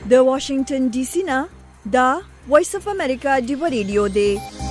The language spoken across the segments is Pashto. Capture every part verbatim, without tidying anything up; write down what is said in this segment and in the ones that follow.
د واشنگټن ډي سي نه دا وایس اف امریکا دی ریډیو دی.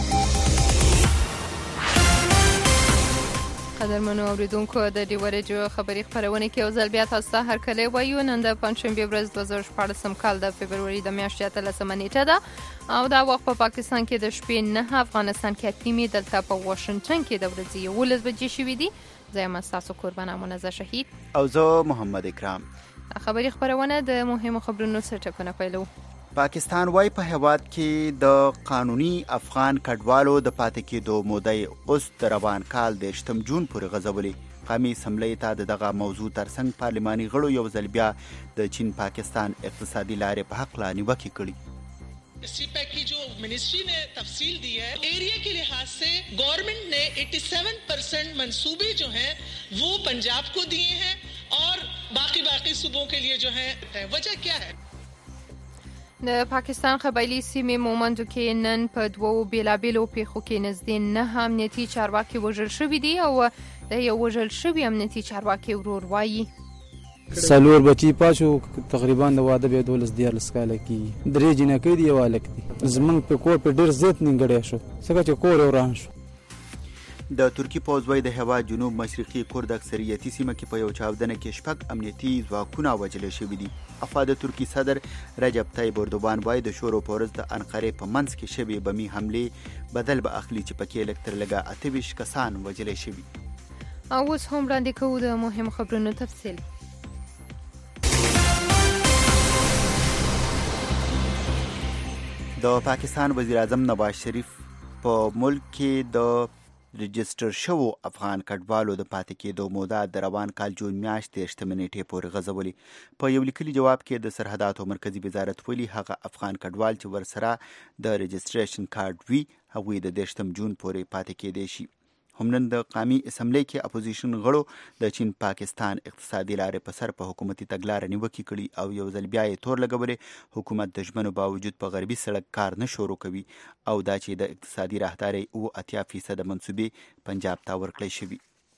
قدرمنو اوریدونکو د ډیو ریډیو خبري خبرونه کې او ځل بیا تاسو ته هرکلی وایو. نن د پنځشنبې ورځ دوه زره شپاړسم کال د فبروري د میاشتې اتلسمه نیټه ده او دا وخت په پاکستان کې د شپې نه، افغانستان کې اته نیمې، دلته په واشنگټن کې د ورځې یولس بجې شوې دي. زه یم ستاسو قربانه منزه شهید او زه محمد اکرام. خبري خبرونه د مهمو خبرونو سرټکونه پیلو. پاکستان وايي په هیواد کې د قانوني افغان کډوالو د پاتې کېدو موده اوس د روان کال د شتم جون پورې غځولې. قومي اسمبلی ته د دغه موضوع ترڅنګ پارلماني غړو یو ځل بیا د چین پاکستان اقتصادي لارې په حق لا نیوکې کړي. سی پیک کی جو منسٹری نے تفصیل دی ہے، ایریا کے لحاظ سے گورنمنٹ نے ستاسی پرسنٹ منصوبے جو ہیں وہ پنجاب کو دیے ہیں اور باقی باقی صوبوں کے لیے جو ہیں. وجہ کیا ہے؟ د پاکستان قبایلی سیمې مومندو کې نن په دوو بیلابیلو پیښو کې نږدې نه امنیتي چارواکي وژل شوي دي او د یو وژل شوي امنیتي چارواکي ورور وایي څلور بچي پاشو تقریبا د واده به دولس دیارلس کاله کې درې جنکۍ دي یو هلک دی. زمونږ په کور په ډېر زیات نیمګړی شو څنګه چې کور وران شو. د ترکی پوځ وايي د هېواد جنوب مشرقي کورد اکثریتي سیمه کې په یو چاودنه کې شپږ امنیتي ځواکونه وژل شوي دي. افا د ترکی صدر رجب طیب اردوغان وايي د شورو په ورځ د انقرې په منځ کې شوي بمي حملې بدل به اخلي چې پکې لږ تر لږه اته ویشت کسان وژل شوي. او اوس هم وړاندې کوو د مهمو خبرونو تفصیل. د پاکستان وزیر اعظم نواز شریف په ملک کې د رجسټر شوو افغان کډوالو د پاتې کېدو موده د روان کال جون میاشتې شتمه نیټې پورې غځولې. په یو لیکلي جواب کې د سرحداتو مرکزي وزارت ویلي هغه افغان کډوال چې ورسره د رجسټریشن کارت وي هغوی د دېرشم جون پورې پاتې کېدی شي. هم نن د قومي اسمبلی کې اپوزیشن غړو د چین پاکستان اقتصادي لارې په سر په حکومتي تګلاره نیوکې کړي او یو ځل بیا یې تور لګولې حکومت د ژمنو باوجود په غربي سړک کار نه شروع کوي او دا چې د اقتصادي راهدارۍ اوه اتیا فیصده منصوبې پنجاب ته ورکړی شوي.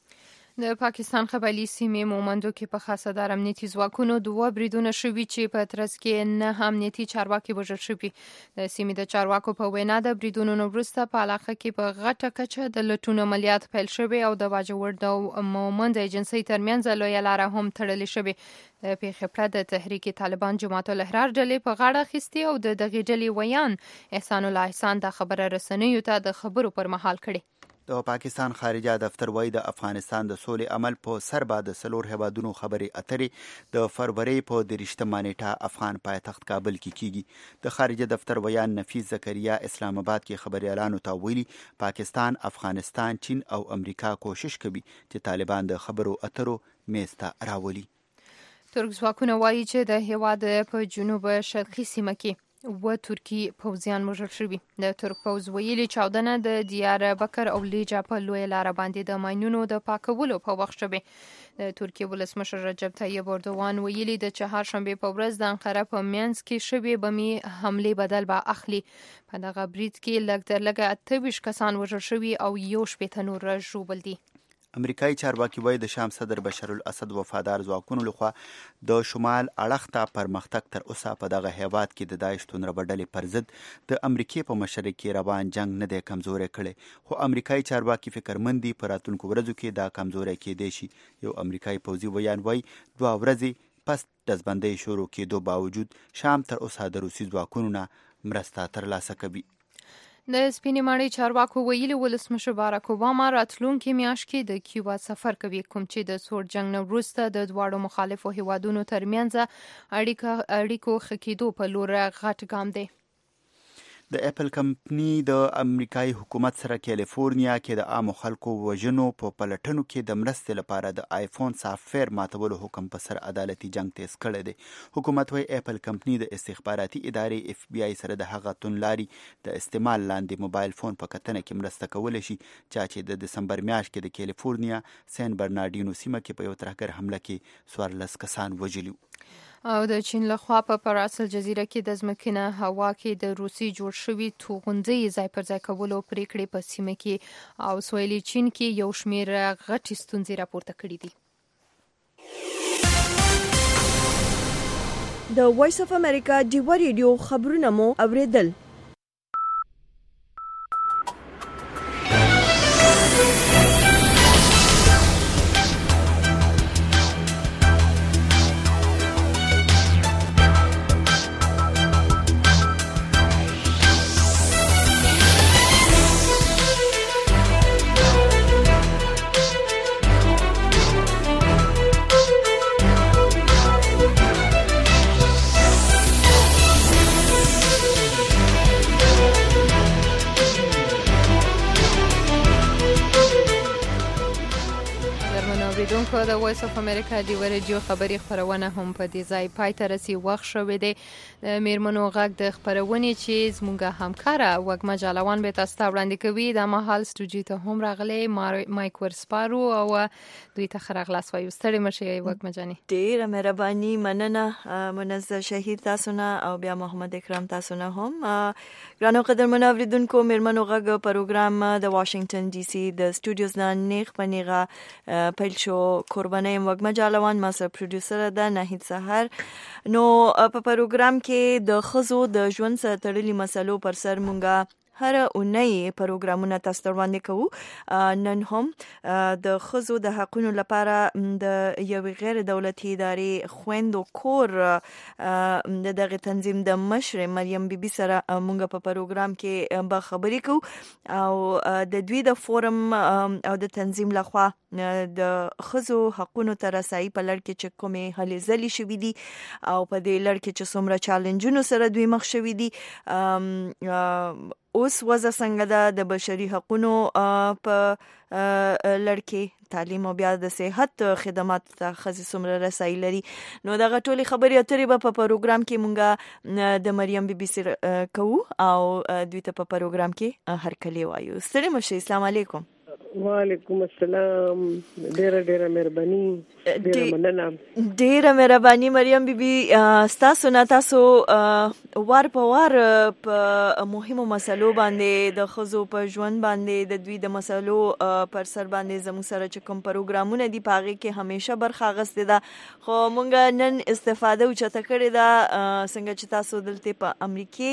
د پاکستان قبایلی سیمې مومندو کې په خاصدار امنیتي ځواکونو دوه بریدونه شوي چې په ترڅ کې نه امنیتي چارواکي وژل شوي. د سیمې د چارواکو په وینا د بریدونو نه وروسته په علاقه کې په غټه کچه د لوټونو عملیات پیل شوي او د باجوړ د مومند ایجنسۍ ترمنځ لویه لاره هم تړلې شوې. د پیښې پرته د تحریک طالبان جماعت الاحرار ډلې په غاړه اخیستې او د دغې ډلې ویان احسان الله احسان د خبره رسنیو ته د خبرو پر مهال کړي. د پاکستان خارجه دفتر وايي د افغانستان د سولې عمل په سر به د څلور هیوادونو خبرې اترې د فروری په دېرشتمه نیټه افغان پایتخت کابل کې کیږي. د خارجه دفتر ویان نفیس زکریا اسلام آباد کې خبريالانو ته ویلي پاکستان، افغانستان، چین او امریکا کوشش کوي چې طالبان د خبرو اترو میز ته راولي. ترک ځواکونه وایي چې د هیواد په جنوب شرقي سیمه کې و ترکی پوځیان وژل شوي. د ترک پوځ ویلي چاودنه د دیار بکر او لیجا په لویه لاره باندې د ماینونو د پاکولو په وخت شوې. د ترکیې ولسمشر رجب طیب اردوغان ویلي د چهارشنبې په ورځ د انقره په منځ کې شوې بمي حملې بدل به اخلي. په دغه برید کې لږ تر لږه اته ویشت کسان وژل شوي او یو شپېته نور ژوبل دي. امریکایي چارواکي وایي د شام صدر بشار الاسد وفادار ځواکونو لخوا د شمال اړخ ته پرمختګ تر اوسه په دغه هیواد کې د داعش تونره ډلې پر ضد د امریکې په مشرۍ کې روان جنگ نه دی کمزوری کړی. خو امریکایي چارواکي فکرمند دي په راتلونکو ورځو کې دا کمزوری کېدی شي. یو امریکایي پوځي ویان وایي دوه ورځې پس ډزبندۍ شروع کېدو باوجود شام تر اوسه د روسي ځواکونو نه مرسته ترلاسه کوي. د سپینې ماڼۍ چارواکو ویلي ولسمشر باراک اوباما راتلونکي میاشت کې د کیوبا سفر کوي، کوم چې د سوړ جنګ نه وروسته د دواړو مخالفو هیوادونو ترمنځ اړیکو ښه کېدو په لور غټ ګام دی. د اپل کمپنی د امریکایي حکومت سره کالیفورنیا کې د عامو خلکو وژنو په پلټنو کې د مرستې لپاره د آیفون سافټویر ماتولو حکم په سر عدالتي جنگ تیز کړی دی. حکومت وايي اپل کمپنی د استخباراتي ادارې اف بی آی سره د هغه توندلاري د استعمال لاندې موبایل فون په کتنه کې مرسته کولی شي چا چې د دسمبر میاشت کې د کالیفورنیا سین برنارډینو سیمه کې په یو ترهګر حمله کې څوارلس کسان وژلي. او د چین لخوا په پراسل جزیره کې د ځمکنه هوا کې د روسي جوړ شوي توغندۍ ځای پر ځای کولو پریکړې په سیمه کې او سویلي چین کې یو شمیر غټې ستونزې راپورته کړي دي. د وایس اف امریکا ډیوا ریډیو خبرونه مو اوریدل. اوریدونکو د وایس اف امریکا دی ورډیو خبری خبرونه هم په دې ځای پای ته رسي وخت شوې ده. میرمنو غږ د خبرونه چې زموږه همکاره وګما جالوان به تاسو ته وړاندې کوي. د محل سټوډیو ته هم راغلي مایک ورسپارو او دوی ته خراغلاس وایو. ستړي مشه وګما جاني. ډیره مهرباني مننه منزه شهید تاسو نه او بیا محمد اکرام تاسو نه هم. ګرانو قدرمنو اوریدونکو میرمنو غږ پروګرام د واشنگټن ډي سي د سټوډیوز نه نیغ پنیغه پیل شو. قربانه وګما جالوان ما سره پروډوسر ده ناهید سحر. نو په پروګرام کې د خزو د ژوند سره تړلي مسلو پر سر مونږه هر اونۍ پروګرامونه تاسو ته وړاندې کوو. نن هم د خزو د حقوقو لپاره د یو غیر دولتي ادارې خويندو کور د دغه تنظیم د مشر مریم بیبي سره مونږ په پروګرام کې به خبرې کوو او د دوی د فورم او د تنظیم لخوا د خزو حقوقو ته رسایي په لړ کې چې کومې هلې ځلې شوې دي او په دې لړ کې چې څومره چالنجونو سره دوی مخ شوي دي. اوس وضع څنګه ده د بشري حقوقو په لړ کې تعلیم او بیا د صحت خدمات ته خزي څومره رسایي لري. نو دغه ټولې خبرې اترې به په پروګرام کې مونږه د مریم بیبي سره کوو او دوی ته په پروګرام کې هرکلی وایو. ستړي مشه. السلام علیکم. وعلیکم السلام. ډیره ډیره مهرباني. ډیره مننه. ډیره مهرباني مریم بیبي. تاسو نه تاسو وار په وار په مهمو مسلو باندې د خزو په ژوند باندې د دوی د مسلو پر سر باندې زموږ سره چې کوم پروګرامونه دي پاغي کې همیشه برخه غسته ده. خو مونږ نن استفاده وچته کړې ده څنګه چې تاسو دلته په امریکا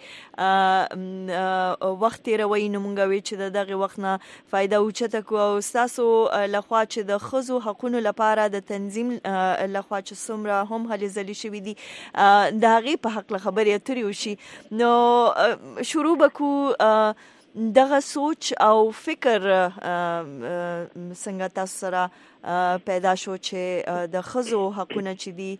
کې وخت تیروي. نو مونږ وی چې دغه وخت نه فائدہ اوچته کو او تاسو لخوا چې د خزو حقوقو لپاره د تنظیم لخوا چې څومره هم هلې ځلې شوې دي د هغې په حق خبرې اترې وشي. نو شروع بکو دغه سوچ او فکر څنګه تاسو سره پیدا شو چې د خزو حقونه چې دي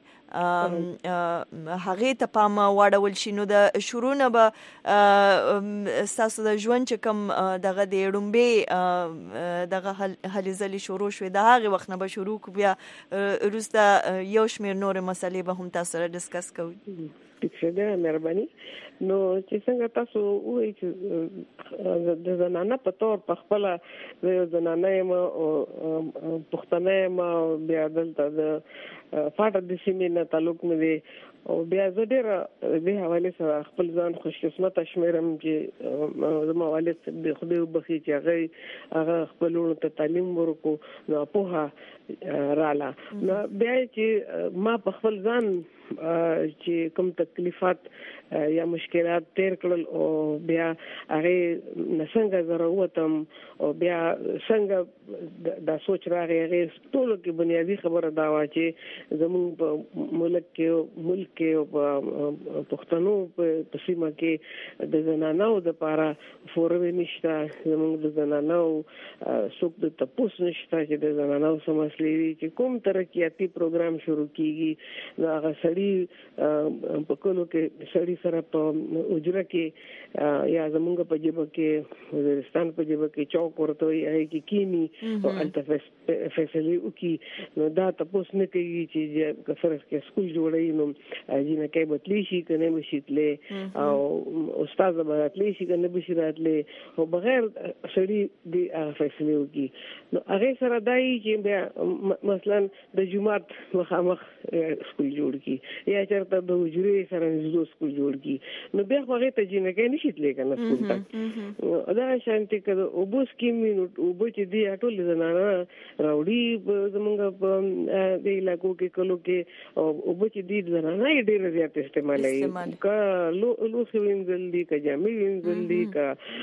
هغه ته پام واړول شي. نو د شروع نه به تاسو د ژوند چې کوم دغه د ډومبه دغه هلې ځلې شروع شوې د هغه وخت نه به شروع کو بیا روسته یو شمیر نور مسلې به هم تاسو سره ډسکس کوو. ټیک ده مهرباني. نو چې څنګه تاسو وایي چې د زنانه په تور په خپل د زنانه ما او پښتنه ما بیا دلته د فاټه د سیمې نه تعلق مې دی او بیا زه ډېر د حواله سره خپل ځان خوش قسمت شمیرم چې زما والد د خدای وبخي چې هغه هغه خپلونو ته تعلیم ورکو نو په رااله. نو بیا چې ما په خپل ځان چې کوم تکلیفات یا مشکلات تیر کړل او بیا هغه نسنګ ضرورتم او بیا څنګه د سوچ راغی هغه ټول کې بنیادی خبره دا و چې زموږ په ملک کې ملک کې او پښتنو په سیمه کې د زنانو د لپاره فورم نشته. زموږ د زنانو څوک د تپوس نشته چې د زنانو سمسلې چې کوم ترقیاتي پروګرام شروع کیږي هغه سړی په کولو کې سړی سره په اجره کې یا زمونږ په جبه کې وزیرستان په جبه کې چوک ورته وي هغه کې کینی او التفاس فیصله وکي. نو دا تاسو نه کوي چې کفرس کې سکول جوړي نو جنہ کې بتلی شي کنه بشیتله او استاد به بتلی شي کنه بشیراتله او بغیر سړی دی فیصله وکي. نو هغه سره دای چې مثلا د جمعات مخامخ سکول جوړ کی یا چرته د وجري سره نږدې سکول جوړ کی. نو بیا هغه ته جنہ کې نشیتله کنه سکول ته دا شانتي کړه او بوس کې مينوت او بچ دي ټول زنانه راوړي زمونږ په د علاقو کې کلو کې او بچ دي زنانه ډېر زیات استعمالي کا لو لو وینځل دي کا جامې وینځل دي کا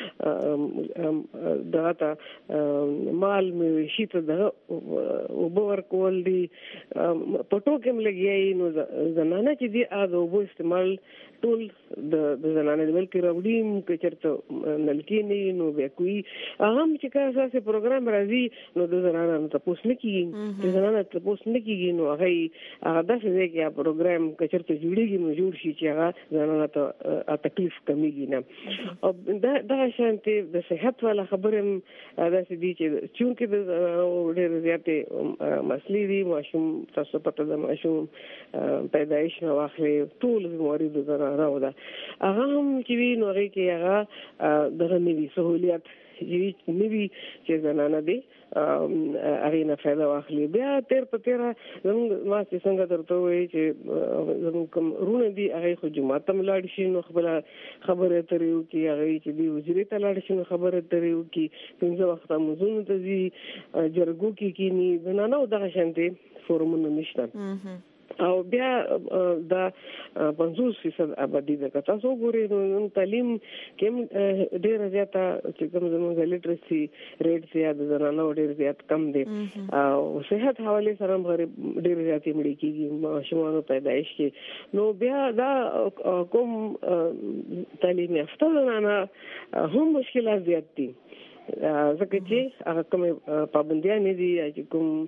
داتا مال مې شي ته د او باور کول دي پټو کې ملګي نو زنانه چې دي اغه وو استعمال ټول د زنانه د ملک راوړیم کې چرته نلکی نه نو بیا کوي اهم چې کا اساسه پروګرام راځي نو د زنانه ته پوښتنه کیږي د زنانه ته پوښتنه کیږي نو هغه هغه داسې دی چې پروګرام کې چرته جوړیږي نو جوړ شي چې هغه زنانه ته تکلیف کمیږي نه او دا دا شانتي د صحت والا خبره داسې دي چې چونکې د ډېر زیاتې مسلې دي ماشوم تاسو پته د ماشوم پیدایش نو واخلي ټول بیماری د راو ده هغه هم چې وی نو هغه کې هغه دغه نوي سہولیت چې نوي چې زنانه دي هغه نه فائدہ واخلي بیا تیر په تیر زموږ ما چې څنګه درته وایي چې زموږ کوم رونه دي هغه خو جماعت ته لاړ شي نو خپل خبره تریو کې هغه چې دی وزیر ته لاړ شي نو خبره تریو کې څنګه وخت مزون ته زی جرګو کې کینی زنانه دغه شانتي فورمونه نشته او بیا دا پنځوس فیصد آبادی ده که تاسو ګورئ نو تعلیم کې ډېر زیاته چې کوم زموږ لیټرسي ریټ زیات زنانه ډېر زیات کم دي او صحت حواله سره ډېر زیات مړي کیږي ماشومانو پیدایش کې نو بیا دا کوم تعلیم یافته زنانه هم مشکلات زیات دي ځکه چې هغه کوم پابندیاں دي چې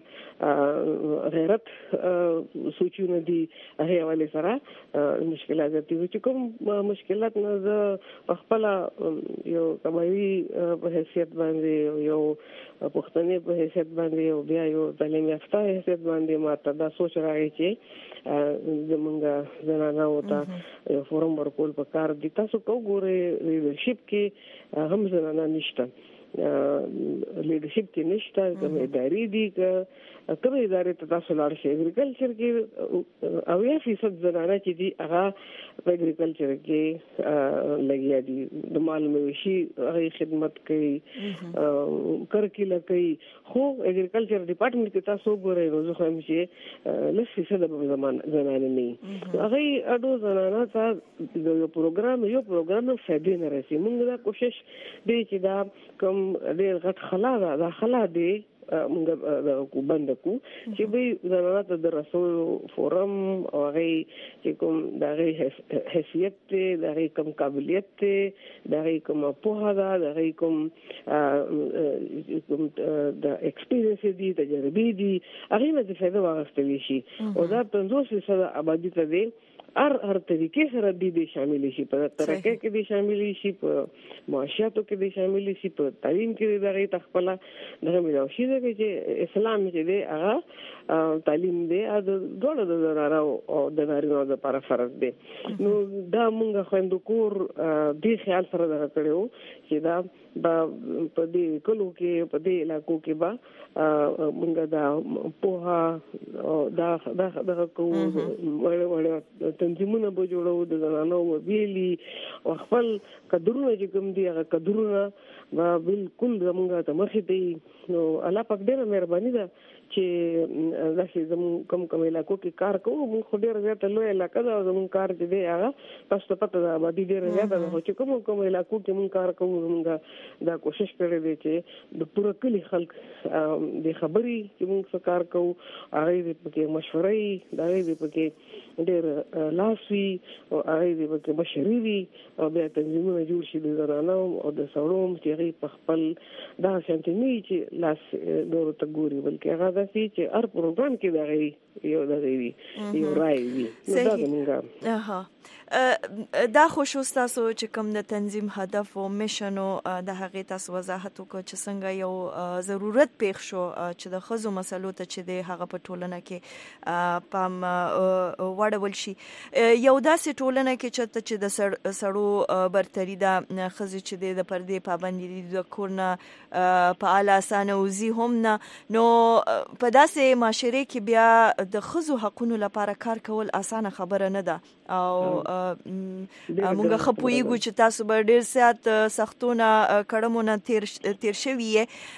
کوم غیرت سوچونه دي هغه حواله سره مشکلات دي چې کوم مشکلات نه ز خپل یو کمایي په حیثیت باندې یو پښتني په حیثیت باندې او بیا یو تعلیم یافته حیثیت باندې ماته دا سوچ راغی چې زمونږ زنانه وته یو فورم ورکول په کار دي تاسو کو ګورئ لیډرشپ کې هم زنانه نشته لیډرشپ کې نشته کوم اداري دي که کوم ادارې ته تاسو لاړ شئ اګریکلچر کې اویا فیصد زنانه چې دي هغه په اګریکلچر کې لګیا دي د مال مویشي هغه خدمت کوي کرکیله کوي خو اګریکلچر ډپارټمنټ کې تاسو ګورئ نو زه هم چې لس فیصد به زمان زنانه نه هغه اډو زنانه ته یو پروګرام یو پروګرام فائدې نه رسي موږ دا کوشش دی چې دا کوم ډېر غټ خلا ده دا خلا دی موږ کو بند کو چې به زنانه ته د رسول فورم او هغه چې کوم دغه حیثیت ته دغه کوم قابلیت ته دغه کوم په هغه دغه کوم کوم د ایکسپیرینس دي تجربه دي هغه نه د فائدہ واغستلی شي او دا پنځوس فیصد آبادی ته دی هر هر طریقې سره دي شامل شي په ترقه کې دي شامل شي په معاشاتو کې دي شامل شي په تعلیم کې دغه تخپل دغه ملو شي چې اسلام چې دی هغه تعلیم دی د ډول د زنانه او د نارینه د لپاره فرض دی نو دا موږ خويندو کور دی خیال سره دغه کړو چې دا په دې کلو کې په دې علاقو کې با موږ دا په دا دغه کو وړ وړ تنظیمونه به جوړو د زنانو ویلي او خپل قدرونه چې کوم دي هغه قدرونه با بالکل زمونږ ته مخې دی نو الله پاک ډېر مهرباني ده چې داسې زمون کوم کوم علاقو کې کار کوو موږ خو ډېر زیات لوی علاقه ده زمون کار چې دی هغه تاسو ته پته ده آبادي ډېر زیات ده خو چې کوم کوم علاقو کې موږ کار کوو موږ دا کوشش کړی دی چې د پوره کلی خلک د خبري چې موږ کار کوو هغه دې پکې مشورې دا دې پکې ډېر لاسوي او هغه دې پکې بشري وي او بیا تنظیمونه جوړ شي د زنانو او د سړو چې هغه په خپل دا شانتي چې لاس دورو ته ګوري بلکې هغه داسې چې هر پروګرام کې دا غي یو دا وی یو راي وی نو دا څنګه اها دا خوشو تاسو چې کوم د تنظیم هدف او میشن او د هغه تاسو وضاحت وکړو چې څنګه یو ضرورت پېښ شو چې د خزو مسلو ته چې د هغه په ټولنه کې پام وړول شي یو داسې ټولنه کې چې د سړو برتري دا خزي چې د پردې پابندي د کورنه په اعلی اسانه وزي هم نه نو په داسې معاشره کې بیا د خزو حقونو لپاره کار کول اسانه خبره نه ده او موږ خپويګو چې تاسو به ډیر سات سختونه کړمونه تیر تیر شوی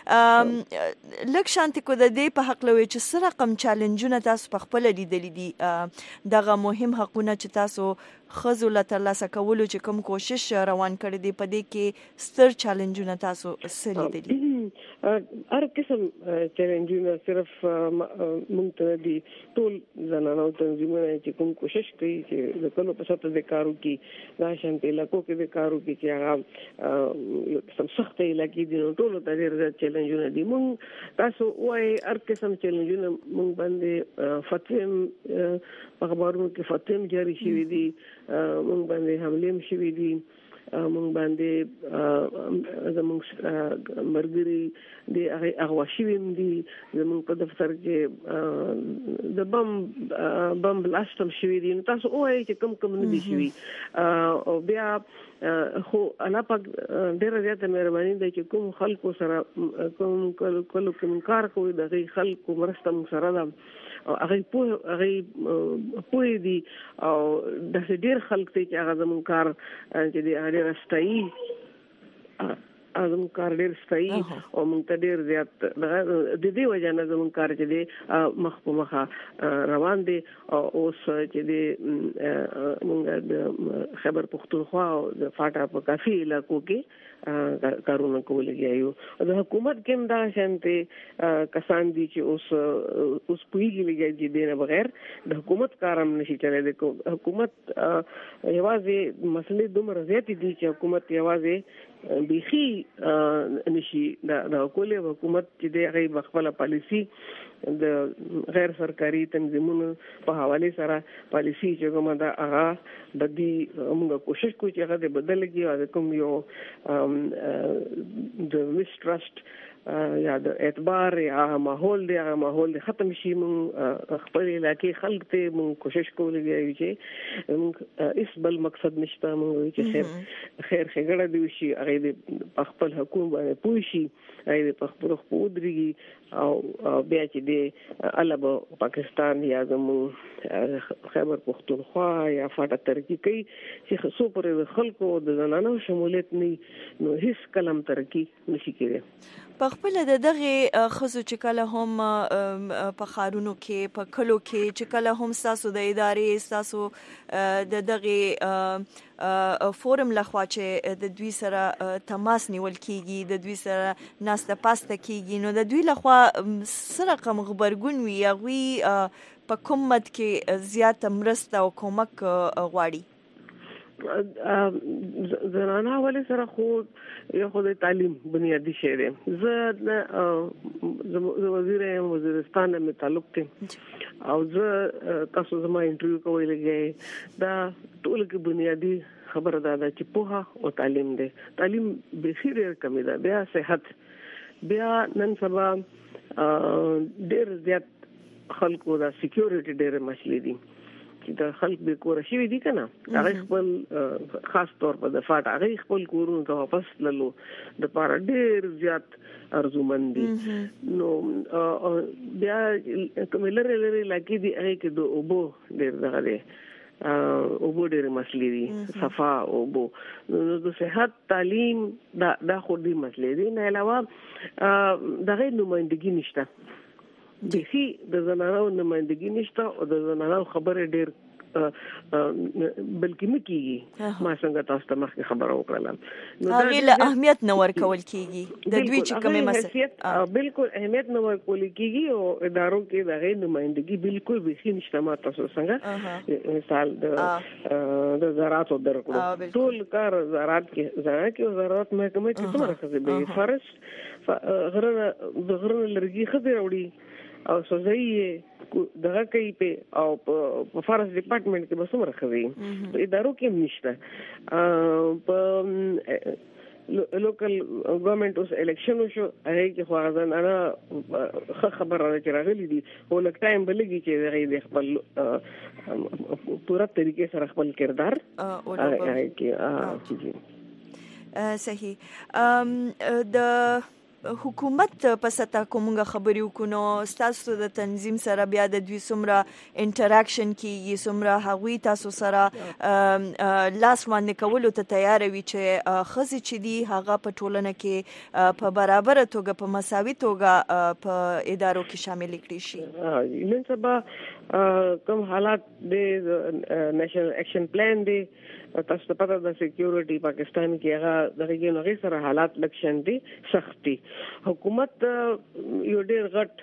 لکه شانتي کو د دې په حق لوي چې سره رقم چیلنجونه تاسو په خپل لیدلې دي دغه مهم حقونه چې تاسو خزو له ترلاسه کولو چې کوم کوشش روان کړی دی په دې کې ستر چیلنجونه تاسو سره لیدلي هر قسم چیلنجونه صرف مونږ ته دي ټول زنانو تنظیمونه چې کوم کوشش کوي چې د کلو په سطح د کارو کې دا شانتي لکو کې د کارو کې چې هغه سم سخت علاقې دي نو ټول ته ډېر چیلنجونه دي مونږ تاسو وایي هر قسم چیلنجونه مونږ باندې فتویم په خبرونو کې فتویم جاری شوی دي مونږ باندې حمله شوی دي مونږ باندې زموږ مرګري د هغه اغواشویم دي زموږ په دفتر کې د بم بم بلاستم شوی دي تاسو وایي چې کوم کوم نه دي شوی او بیا خو انا په ډېر زیاته مهرباني ده چې کوم خلکو سره کوم کلو کوم کار کوي د خلکو مرستم سره ده او هغه په هغه په دي او د ډېر خلک چې هغه زمون کار چې دی هغه راستایي ازم کار ډېر ستایي او موږ ته ډېر زیات د دې وجه نه زمون کار چې دی مخ په مخه روان دي او اوس چې دی موږ د خبر پښتونخوا او د فاټا په کافي علاقو کې کارونه کولای د حکومت کې دا شانته کسان دي چې اوس اوس پویږي لګي دي نه بغیر د حکومت کارم نشي چلای د حکومت یوازې مسلې دومره زیات دي چې حکومت یوازې بيخي نشي د کولې حکومت چې د غي خپل پالیسی د غیر سرکاري تنظیمونو په حواله سره پالیسی چې کومه دا هغه بدی موږ کوشش کوو چې هغه بدل کړي او کوم یو د mistrust یا د اعتبار یا ماحول دی هغه ماحول ختم شي مون خپل علاقې خلک ته مون کوشش کولای چې اس بل مقصد نشته مون چې خیر خیر خګړه دی شي هغه د خپل حکومت باندې پوي شي هغه د خپل خپل درګي او بیا چې دی الابا پاکستان یا زمو خیبر پختونخوا یا فاټا ترقی کوي چې خصو پر خلکو د زنانو شمولیت نه نو هیڅ کلم ترقی نشي کېږي په خپل د دغه خزو چې کله هم په خارونو کې په کلو کې چې کله هم تاسو د ادارې تاسو د دغه فورم لخوا چې د دوی سره تماس نیول کیږي د دوی سره ناسته پاسته کیږي نو د دوی لخوا سره کوم خبرګون وي هغه په کوم مد کې زیات مرسته او کومک غواړي زنانه ولې سره خو یو خو د تعلیم بنیادی شی دی زه د وزیر وزیرستان مې تعلق ته او زه تاسو زما انټرویو کوي لګي دا ټول کې بنیادی خبره ده چې پوهه او تعلیم دی تعلیم به خیر کمی ده بیا صحت بیا نن سبا ډېر زیات خلکو دا سکیورټي ډېر مسلې دي چې د خلک به کور شي دي کنه هغه خپل خاص طور په د فاټ هغه خپل کورونو ته واپس للو د پاره ډېر زیات ارزومند دي نو بیا کوم لری لری لکه دي هغه کې د اوبو ډېر دغه دي اوبو ډېر مسلې دي صفا اوبو نو د صحت تعلیم دا د خو دې مسلې دي نه علاوه دغه نمائندګي نشته بيخي د زنانو نمائندګي نشته او د زنانو خبره ډېر بلکې مکیږي ما څنګه تاسو ته مخکې خبره وکړم نو دا له اهمیت نه ورکول کیږي د دوی چې کومه مسله بالکل اهمیت نه ورکول کیږي او ادارو کې د غیر نمائندګي بالکل بيخي نشته ما تاسو څنګه مثال د د زراعت درکړو ټول کار زراعت کې زراعت کې زراعت محکمه کې څومره خزه به فرض غره د غره لرګي خزه وړي او سوزي دغه کوي په او په فارس ډپارټمنټ کې به څومره خوي په ادارو کې نشته په لوکل ګورنمنت اوس الیکشن شو هغه کې خو غزان انا خبره چې راغلي دي او لک ټایم بلګي چې هغه د خپل پوره طریقې سره خپل کردار هغه کې صحیح د حکومت په سطح کومه خبرې وکړو تاسو د تنظیم سره بیا د دوی سمره انټراکشن کیږي سمره هغوی تاسو سره لاس باندې کولو ته تیار وي چې خزي چې دی هغه په ټولنه کې په برابر توګه په مساوي توګه په ادارو کې شامل کړي شي. نن سبا کوم حالات د نېشنل اکشن پلان دی تاسو ته پته د سکیورټي پاکستان کې هغه دغه نوغي سره حالات لکشن دي سختي حکومت یو ډیر غټ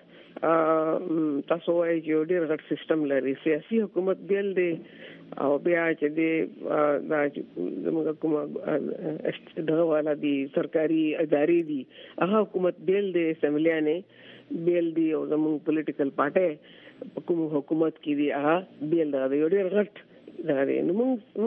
تاسو وايي یو ډیر غټ سیستم لري سیاسي حکومت بیل دی او بیا چې دی دا موږ کومه دغه والا دي سرکاري ادارې دي هغه حکومت بیل دی سملیانه بیل دی او زموږ پولیټیکل پارټي کوم حکومت کې دی هغه بیل دی یو ډیر غټ دا دی نو موږ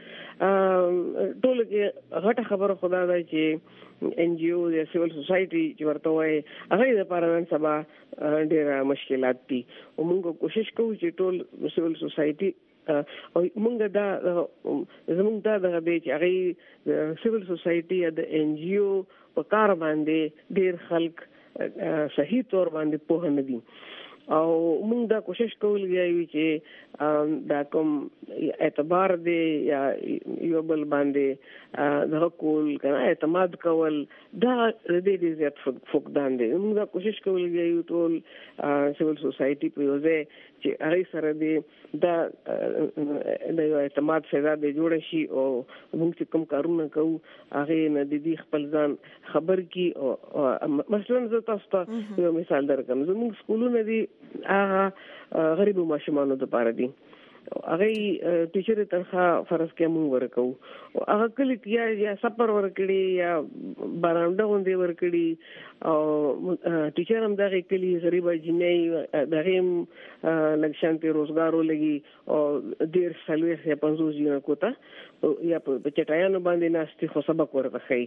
موږ ټول کې غټه خبره خدا ده چې ان جی او یا سیول سوسایټي چې ورته وایي هغه د پارلمان سبا ډېر مشکلات دي او موږ کوشش کوو چې ټول سیول سوسایټي او موږ دا زموږ دا دغه دی چې هغه سیول سوسایټي یا د ان جی او په کار باندې ډېر خلک صحیح تور باندې پوه نه دي او موږ دا کوشش کول غواړو چې دا کوم اعتبار دی یا یو بل باندې د کول کنه اعتماد کول دا د دې زیات فقدان دی موږ دا کوشش کول غواړو ټول سیول سوسایټي په یوځای چې هغه سره دی دا د یو اعتماد فضا د جوړ شي او موږ چې کوم کارونه کوو هغه نه د دې خپل ځان خبر کی او مثلا زه تاسو ته یو مثال درکم زموږ سکولونه دي هغه غریب ماشومانو لپاره دي هغه ټیچر ترخه فرض کې موږ ورکو او هغه کلی یا یا سفر ورکړي یا بارانده غونډې ورکړي او ټیچر هم دغه کلی غریب جنې دغه لکشانتي روزګارو لګي او ډیر سلوي یا پنځوس جنا کوتا یا په چټایانو باندې ناشتي خو سبق ورته خي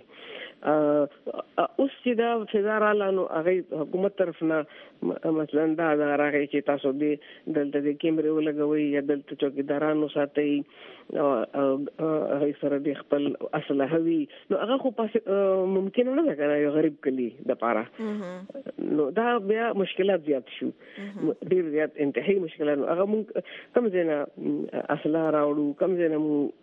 اوس چې دا فزارالانو هغه حکومت طرف نه مثلا دا راغی چې تاسو دې دلته د کیمرې ولګوي یا دلته چوکیدارانو ساتي او هغه سره د خپل اسلحه وي نو هغه خو ممکن نه ده کنه یو غریب کلی د پاره نو دا بیا مشکلات زیات شو ډیر زیات انتهایی مشکلات هغه مونږ کم زینا اسلحه راوړو کم زینا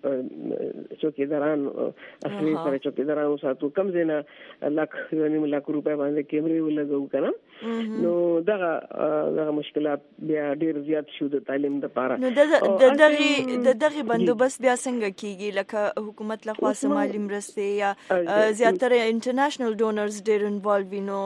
مو چوکیداران اصلي سره چوکیدارانو ساتو کم زینا لک یعنی لک روپے باندې کیمرې ولګو کنه نو دغه دغه مشکلات بیا ډیر زیات شو د تعلیم د پاره نو د دغه د دغه بندوبست بیا څنګه کیږي لکه حکومت له خاصه مالی مرستې یا زیاتره انټرنیشنل ډونرز ډیر انوالو وینو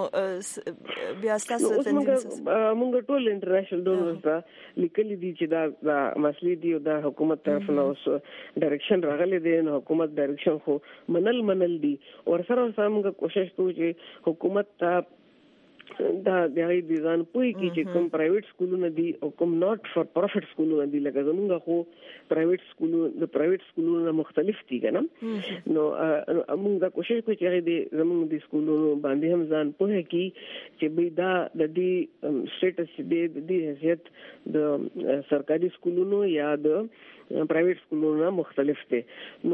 بیا تاسو ته موږ ټول انټرنیشنل ډونرز دا لیکلي دي چې دا مسلې دي او دا حکومت طرف نه اوس ډایرکشن راغلي دي نو حکومت ډایرکشن خو منل منل دي او سره سره موږ کوشش کوو چې حکومت ته دا د هغې د ځان پوهې کې چې کوم پرایویټ سکولونه دي او کوم ناٹ فار پروفیټ سکولونه دي لکه زمونږ خو پرایویټ سکولونه د پرایویټ سکولونه مختلف دي که نه نو موږ دا کوشش کوو چې هغې د زمونږ د سکولونو باندې هم ځان پوهه کړي چې بی دا د دې سټیټس چې دی د دې حیثیت د سرکاري سکولونو یا د پرایویټ سکولونه مختلف دي نو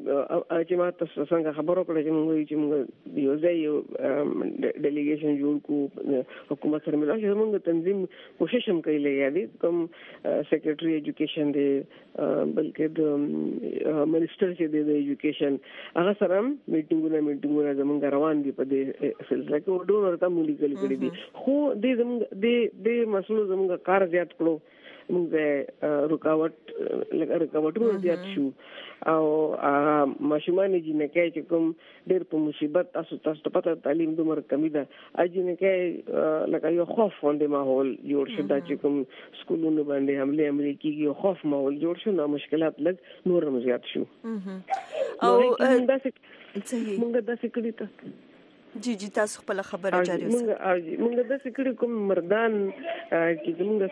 چې ما تاسو څنګه خبرو کړې چې موږ چې موږ یو ځای یو ډیلیګیشن جوړ کو حکومت سره ملا چې موږ تنظیم کوشش هم کوي لګیا دي کوم سیکریټري ایجوکیشن دی بلکې د منسٹر چې دی د ایجوکیشن هغه سره میټینګونه میټینګونه زموږ روان دي په دې سلسله کې ډونر ته موږ لیکل کړی دي خو دې زموږ دې دې مسلو زموږ کار زیات کړو موږ رکاوټ لکه رکاوټونه زیات شو او ماشومان جنکه چې کوم ډېر په مصیبت تاسو تاسو ته پته تعلیم دومره کمی ده اجنکه لکه یو خوف باندې ماحول جوړ شو دا چې کوم سکولونو باندې حمله حمله کیږي یو خوف ماحول جوړ شو نو مشکلات لږ نور هم زیات شو او دا څه موږ دا څه کړی ته جی جی تاسو خپل خبره جاری وساتئ موږ موږ د سکړي کوم مردان چې موږ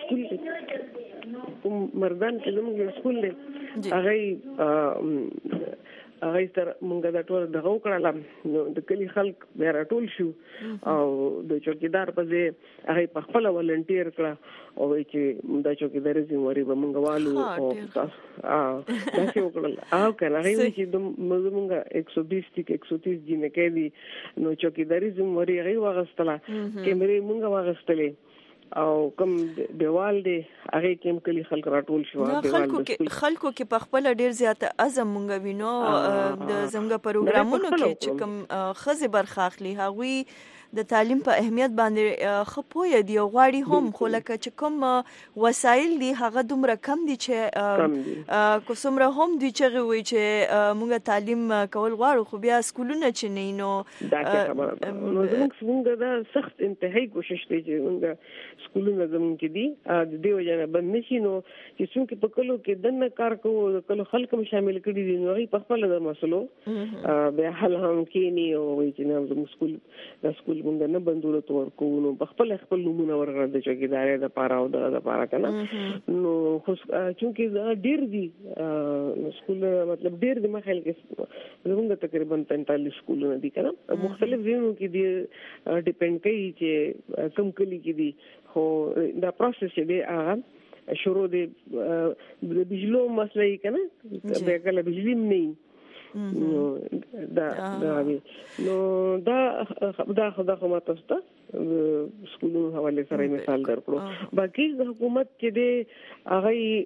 سکول کوم مردان چې موږ سکول دی هغه هغه تر مونږ د ټول دغه وکړل نو د کلی خلک بیا راټول شو او د چوکیدار په ځای هغه په خپل ولنټیر کړه او چې د چوکیدار ذمہواری به مونږ والو او تاسو ا تاسو وکړل او کنه هغه چې د مونږ ایک سو بیس تک ایک سو تیس جنې کې دي نو چوکیداری ذمہواری هغه واغستله کیمرې مونږ واغستلې او کوم دیوال دی هغه کوم کلی خلک راټول شو خلکو کې خلکو کې په خپل ډیر زیات عزم مونږ وینو د زموږ پروګرامونو کې چې کوم خزه برخه اخلي هغوی د تعلیم په اهمیت باندې خپوی دی غواړي هم خو لکه چې کوم وسایل دي هغه دومره کم دي چې کو څومره هم دي چې وي چې مونږ تعلیم کول غواړو خو بیا سکولونه چې نه نو دا خبره نو زموږ دا سخت انتهایی کوشش دی چې مونږ سکولونه زموږ کې دي د دیو جنا بند نشي نو چې څوک په کلو کې دنه کار کوو کلو خلک هم شامل کړي دي نو په خپل د مسلو به حل هم کې نه او چې نه زموږ سکول د سکول مونږ نه بندول تور کو نو خپل خپل نمونه ورغړ د چوکیدارې د پاره او د پاره کنه نو خو چې ډیر دي سکول مطلب ډیر دي مخال کې زموږ تقریبا پینتالیس سکولونه دي کنه مختلف ځینو کې دي ډیپند کوي چې کم کلی کې دي خو دا پروسس دی هغه شروع دی د بجلو مسله کنه به کله بجلی نه نو دا دا نو دا دا خدا خو ماته ست سکولونو حواله سره مثال درکړو باقي حکومت چې دی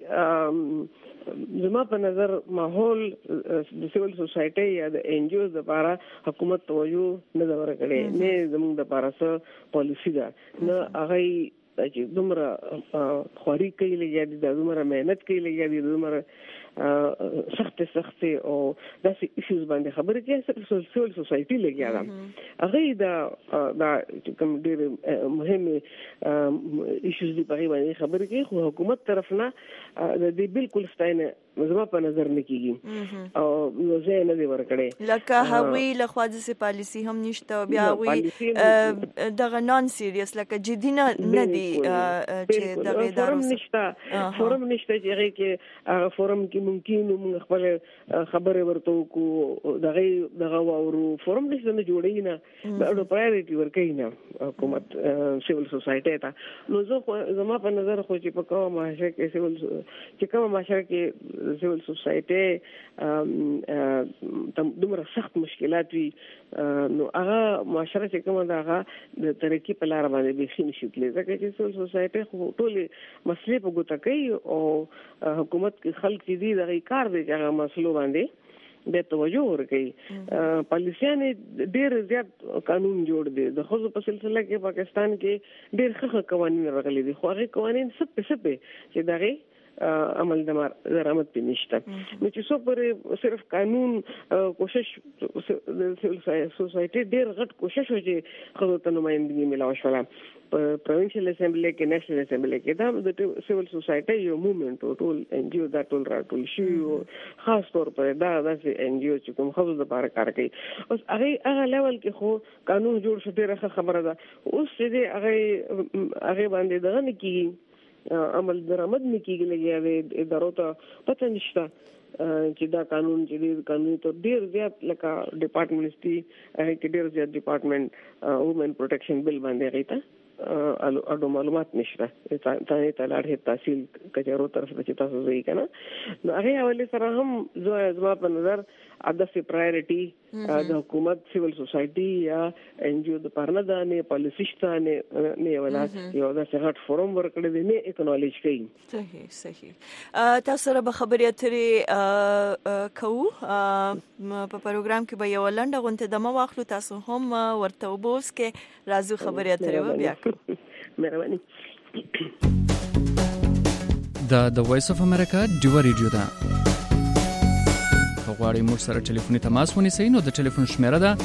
هغه زما په نظر ماحول د سیول سوسایټي یا د ان جی اوز لپاره حکومت توجه نه ورکړي نه زموږ لپاره څه پالیسی ده نه هغه چې دومره خوري کوي لګي د دومره مهنت کوي لګي د دومره سخت سخت او داسې ایشوز باندې خبرې کوي چې سیول سوسایټي لګي دا هغه دا دا کوم ډېر مهمه ایشوز دی په باندې خبرې کوي خو حکومت طرف نه د دې بالکل ستاینه زما په نظر نه کیږي او نو زه نه دی ورکړې لکه هغوی له خوا د پالیسی هم نشته بیا هغوی دغه نان سیریس لکه جدي نه نه دی چې دغه ادارو نشته فورم نشته چې هغه کې فورم کې ممکن موږ خپل خبره ورته کو دغه دغه ورو فورم نشته نه جوړی نه د پرایورټي ورکې نه حکومت سیول سوسایټي ته نو زه زما په نظر خو چې په کومه معاشره کې سیول چې کومه معاشره کې سیول سوسایټي دومره سخت مشکلات وي نو هغه معاشره چې کومه دا هغه د ترقی په لار باندې به خې نشي تللی ځکه چې سیول سوسایټي خو ټول مسلې په ګوته کوي او حکومت کې خلک دي دغه کار دی چې هغه مسلو باندې د توجه ورکړي پالیسیان ډېر زیات قانون جوړ دي د خصوص په سلسله کې پاکستان کې ډېر ښه قوانين راغلي دي خو هغه قوانين سپه سپه چې دغه عمل دمار درامت پې نشته نو چې څو پر صرف قانون کوشش سوسایټي ډېر غټ کوشش وکړي خو ته نمائندګي ملاو شوه په پروینشل اسمبلی کې نېشنل اسمبلی کې دا د سیول سوسایټي یو موومېنټ ټول ان جی او دا ټول راټول شي خاص طور پر دا د ان جی او چې کوم خو د لپاره کار کوي اوس هغه هغه لیول کې خو قانون جوړ شو ډېر ښه خبره ده اوس چې هغه هغه باندې دغه نه کیږي عمل درآمد نه کیږي لګیا ادارو ته پته نشته چې دا قانون چې قانون ته ډیر زیات لکه ډپارټمنټ دي کې ډیر زیات ډپارټمنټ وومن پروټیکشن بل باندې غیته اډو معلومات نشته ته ته لاړه تحصیل کچارو طرف ته تاسو ځای کنه نو هغه حواله سره هم زما په نظر اده سي پرایورټي د حکومت سیول سوسایټي یا ان جی او د پرنه د نه پالیسیشتانه نه ولا یو د سغت فورم ورکړي دي نه اکنالج کوي صحیح صحیح تاسو سره به خبرې اترې کوو په پروګرام کې به یو لنډه غونډه د مواخلو تاسو هم ورته وبوس کې راځو خبرې اترې بیا کوو مهرباني دا د وایس اف امریکا ډیو ریډیو ده غواړئ موږ سره ټلیفوني تماس ونیسئ نو د ټلیفون شمیره ده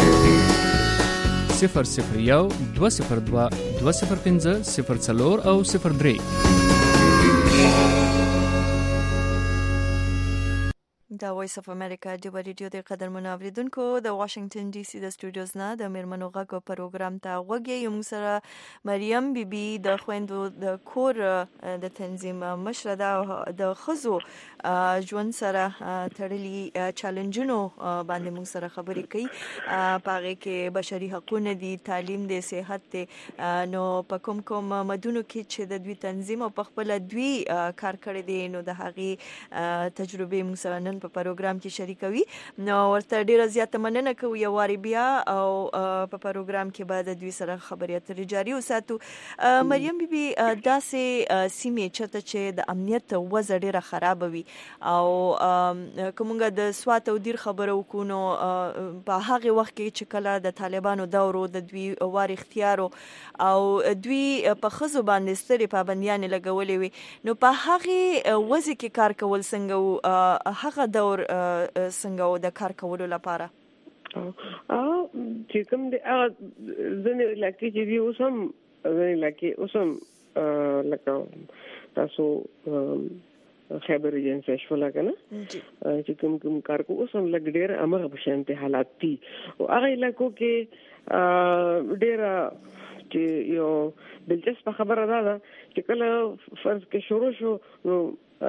صفر صفر یو دوه صفر دوه دوه صفر پنځه صفر څلور او صفر درې دا وایس اف امریکا د ریډیو د قدر منوریدونکو د واشنگټن ډي سي د سټوډیوز نه د میرمنو غږ پروګرام ته وګورئ. یو سره مریم بیبي د خويندو د کور د تنظیم مشره ده د خزو ژوند سره تړلي چیلنجونو باندې موږ سره خبرې کوي. پاره کې بشري حقوقونه دي، تعلیم دي، صحت دي. نو په کوم کوم مدونو کې چې د دوی تنظیم او په خپل دوی کار کړی دي نو د هغه تجربه موږ سره نن په پروګرام کې شریکوي. نو ورته ډیره زیاته مننه کوي یو واری بیا او په پروګرام کې بعد د دوی سره خبرې اترې جاري وساتو. مریم بیبي داسې سیمې چته چې د امنیت وضع ډیره خراب وي او کومه د سوات او دیر خبرو کو نو په هغه وخت کې چې کله د طالبانو دورو د دوی وار اختیارو او دوی په خزو باندې ستري پابندیان لګولې وي نو په هغه وځي کې کار کول څنګه هغه دور څنګه د کار کولو لپاره او چې کوم د ځنه لکه چې دی اوسم ځنه لکه اوسم لکه تاسو خبر ایجنسی شولا کنه چې کوم کوم کار کو اوسم لګ ډیر امر په شانته حالات دي او هغه لکه کې ډیر چې یو دلچسپ خبره ده چې کله فرض کې شروع شو نو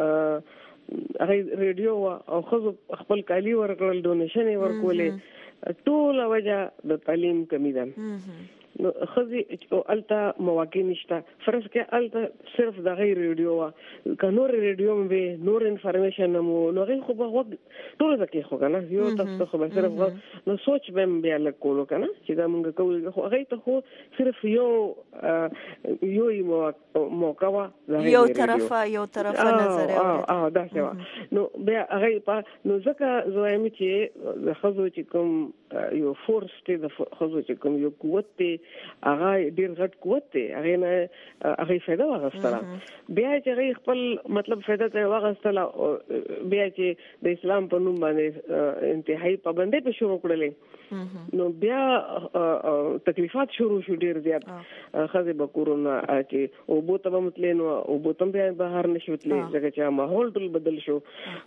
هغه ریډیو او خزو خپل کالی ورکړل، ډونیشن ورکولې، ټول وجه د تعلیم کمی ده. نو خزي او التا مواقع نشته. فرض کې التا صرف د غیر ریډیو وا کنور ریډیو مې نور انفارمیشن مو نو غي خو به ټول ځکه خو کنه یو تاسو خو به صرف نو سوچ بم بیا لکولو کنه چې دا مونږ کوو خو غي ته خو صرف یو یو موقع وا یو طرفه یو طرفه نظر اه دا څه نو بیا غي په نو ځکه زوایم چې د خزو چې کوم یو فورس ته د خزو چې کوم یو قوت ته هغه ډیر غټ قوت دی، هغه نه هغه فائدہ واغستله. بیا چې هغه خپل مطلب فائدہ ته واغستله بیا چې د اسلام په نوم باندې انتهایی پابندۍ په شروع کړلې نو بیا تکلیفات شروع شو ډیر زیات. خزه بکورونه چې او بو ته متلین او بو تم بیا بهر نشوتلې ځکه چې ماحول ټول بدل شو،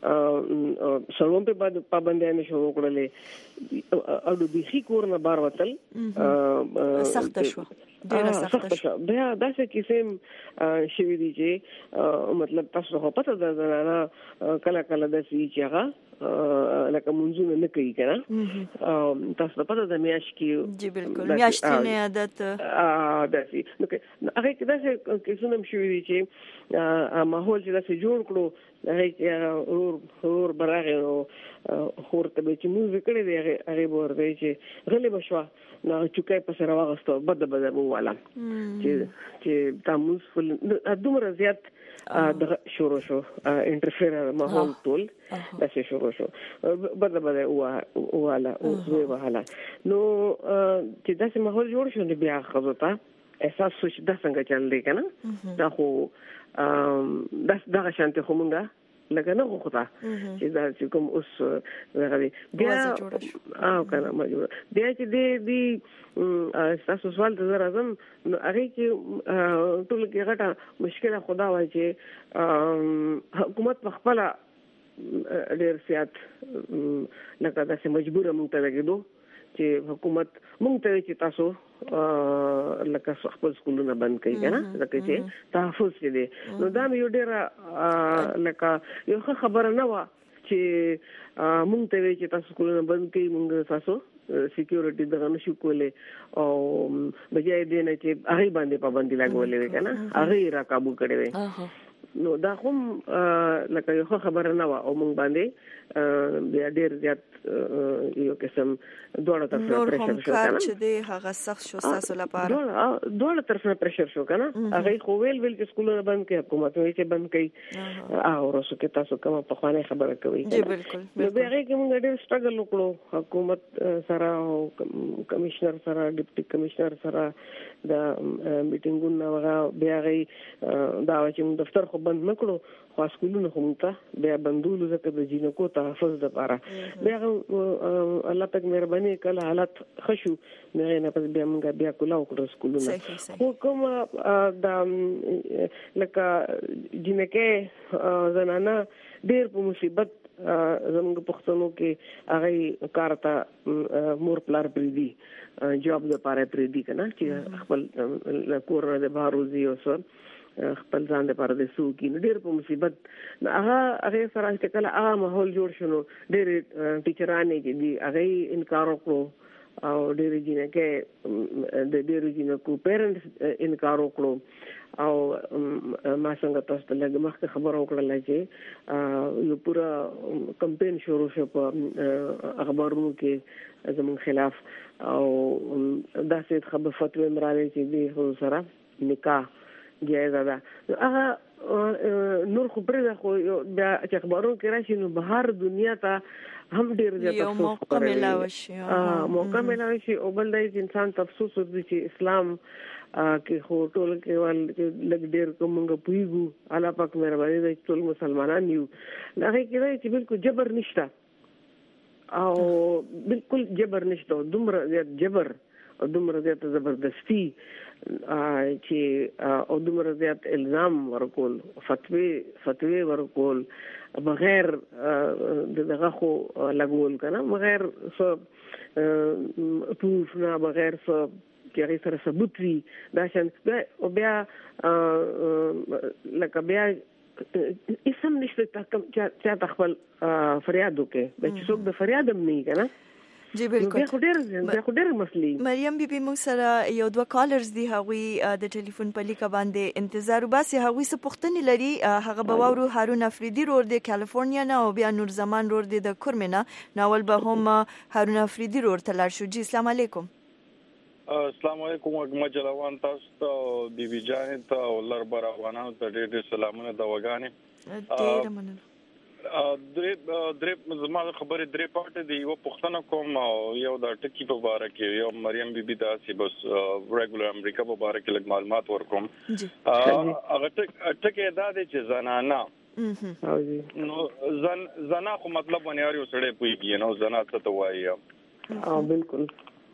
سلوم په بعد پابندۍ نه شروع کړلې اډو بيخي کورونه بار وتل سخت شو ډیره سخت شو. بیا داسې کیسه شوی دی چې مطلب تاسو خو پته ده نه کله کله د سی چې هغه لکه منځونه نه کوي کنه تاسو پته ده میاش کې جی بالکل میاشتنه عادت ا داسي نو هغه کې داسې کیسه هم شوی دی چې ماحول چې داسې جوړ کړو هغه کې اور اور برغه خورته به چې موږ کړی دی هغه ورته چې غلې بشوا نو چوکای په سره واغستو بد بد مو والا چې چې تاسو فل دومره زیات د شروع شو انټرفیر ماحول ټول داسې شروع شو بد بد والا او زوی والا نو چې داسې ماحول جوړ شو نو بیا خزوته احساس شو چې دا څنګه چل دی کنه دا خو داس دغه شانته خو مونږه لکه نه غوښتا چې دا چې کوم اوس غوړي بیا او کنه مجبور بیا چې دی دی تاسو سوال ته راځم نو هغه کې ټول کې غټه مشکله خدا وای چې حکومت په خپل ډیر سیات لکه دا چې مجبور مونږ ته لګیدو چې حکومت مونږ ته چې تاسو لکه خپل سکولونه بند کړي کنه لکه چې تحفظ دي نو دا یو ډیر لکه یو خبره نه و چې مونږ ته چې تاسو سکولونه بند کړي مونږ تاسو سکیورټي دغه نشو کولې او بجای دې نه چې هغه باندې پابندي لګولې کنه هغه را قابو کړي وي نو دا هم لکه یو خبره نه و او مونږ باندې بیا ډیر زیات یو قسم دوړه طرفه پرشر شو کنه چې دی هغه سخت شو تاسو لپاره دوړه دوړه طرفه پرشر شو کنه هغه خو ویل ویل چې سکولونه بند کړي حکومت وایي چې بند کړي او رسو کې تاسو کوم په خوانه خبره کوي جی بالکل نو بیا هغه کې موږ ډېر سټرګل وکړو حکومت سره او کمشنر سره ډیپټي کمشنر سره د میټینګونو هغه بیا هغه دا چې دفتر خو بند نکړو خو سکولونه هم ته بیا بندول ځکه د جینکو تحفظ لپاره بیا الله پاک مهرباني کله حالت خشو نه نه پس بیا موږ بیا کولا وکړو سکولونه خو کوم د لکه جینکه زنانه ډیر په مصیبت زموږ پښتنو کې هغه کارته مور پلار پریدي جاب د پاره پریدي کنه چې خپل کور د باروزي او سره خپل ځان د پاره د سو کې ډېر په مصیبت هغه هغه سره چې کله هغه ماحول جوړ شنو ډېر ټیچرانه چې دی هغه انکار وکړو او ډېر جنکه د ډېر جنکو پیرنټس انکار وکړو او ما څنګه تاسو ته لږ مخکې خبر وکړل چې یو پورا کمپین شروع شو په اخبارونو کې زموږ خلاف او داسې خبر فتوی مرالې چې دی سره نکاح جایز ده هغه نور خبره خو بیا چې اخبارونو کې راشي نو بهر دنیا ته هم ډیر زیات افسوس موقع ملاوي اه موقع ملاوي شي او بل د انسان تفسوس ورته چې اسلام کې خو ټول کې ول لګ ډیر کومګه پویګو الله پاک مهرباني د ټول مسلمانان یو نه کې چې بالکل جبر نشته او بالکل جبر نشته دومره زیات جبر او دومره زیات زبردستی چې او دومره زیات الزام ورکول فتوی فتوی ورکول بغیر دغه خو لګول کنه بغیر څه پروف نه بغیر څه چې هغه سره ثبوت وي دا شان او بیا لکه بیا اسم نشته چې تخپل فریاد وکړي چې څوک د فریاد هم نه کنه جی بالکل خو ډېر خو ډېر مسلې مریم بیبي موږ سره یو دوه کالرز دي هغوی د ټلیفون په لیکه باندې انتظار وباسي هغوی څه پوښتنې لري هغه به واورو هارون افریدي رور دی کالیفورنیا نه او بیا نور زمان رور دی د کورمنه ناول به هم هارون افریدي رور ته لاړ شو جی السلام علیکم السلام علیکم وګما جلوان تاسو ته بیبي جان ته ولر بر افغانانو ته ډېر سلامونه د وګانې ډېر مننه درې درې زما خبرې درې پټ دي یو پښتنه کوم یو د ټکی په اړه کې یو مریم بیبي دا سی بس ریګولر امریکا په اړه کې لږ معلومات ورکوم هغه ټکی دا دی چې زنانه نو زن زنا خو مطلب باندې اړ یو سړی پويږي نو زنا څه ته وایي اه بالکل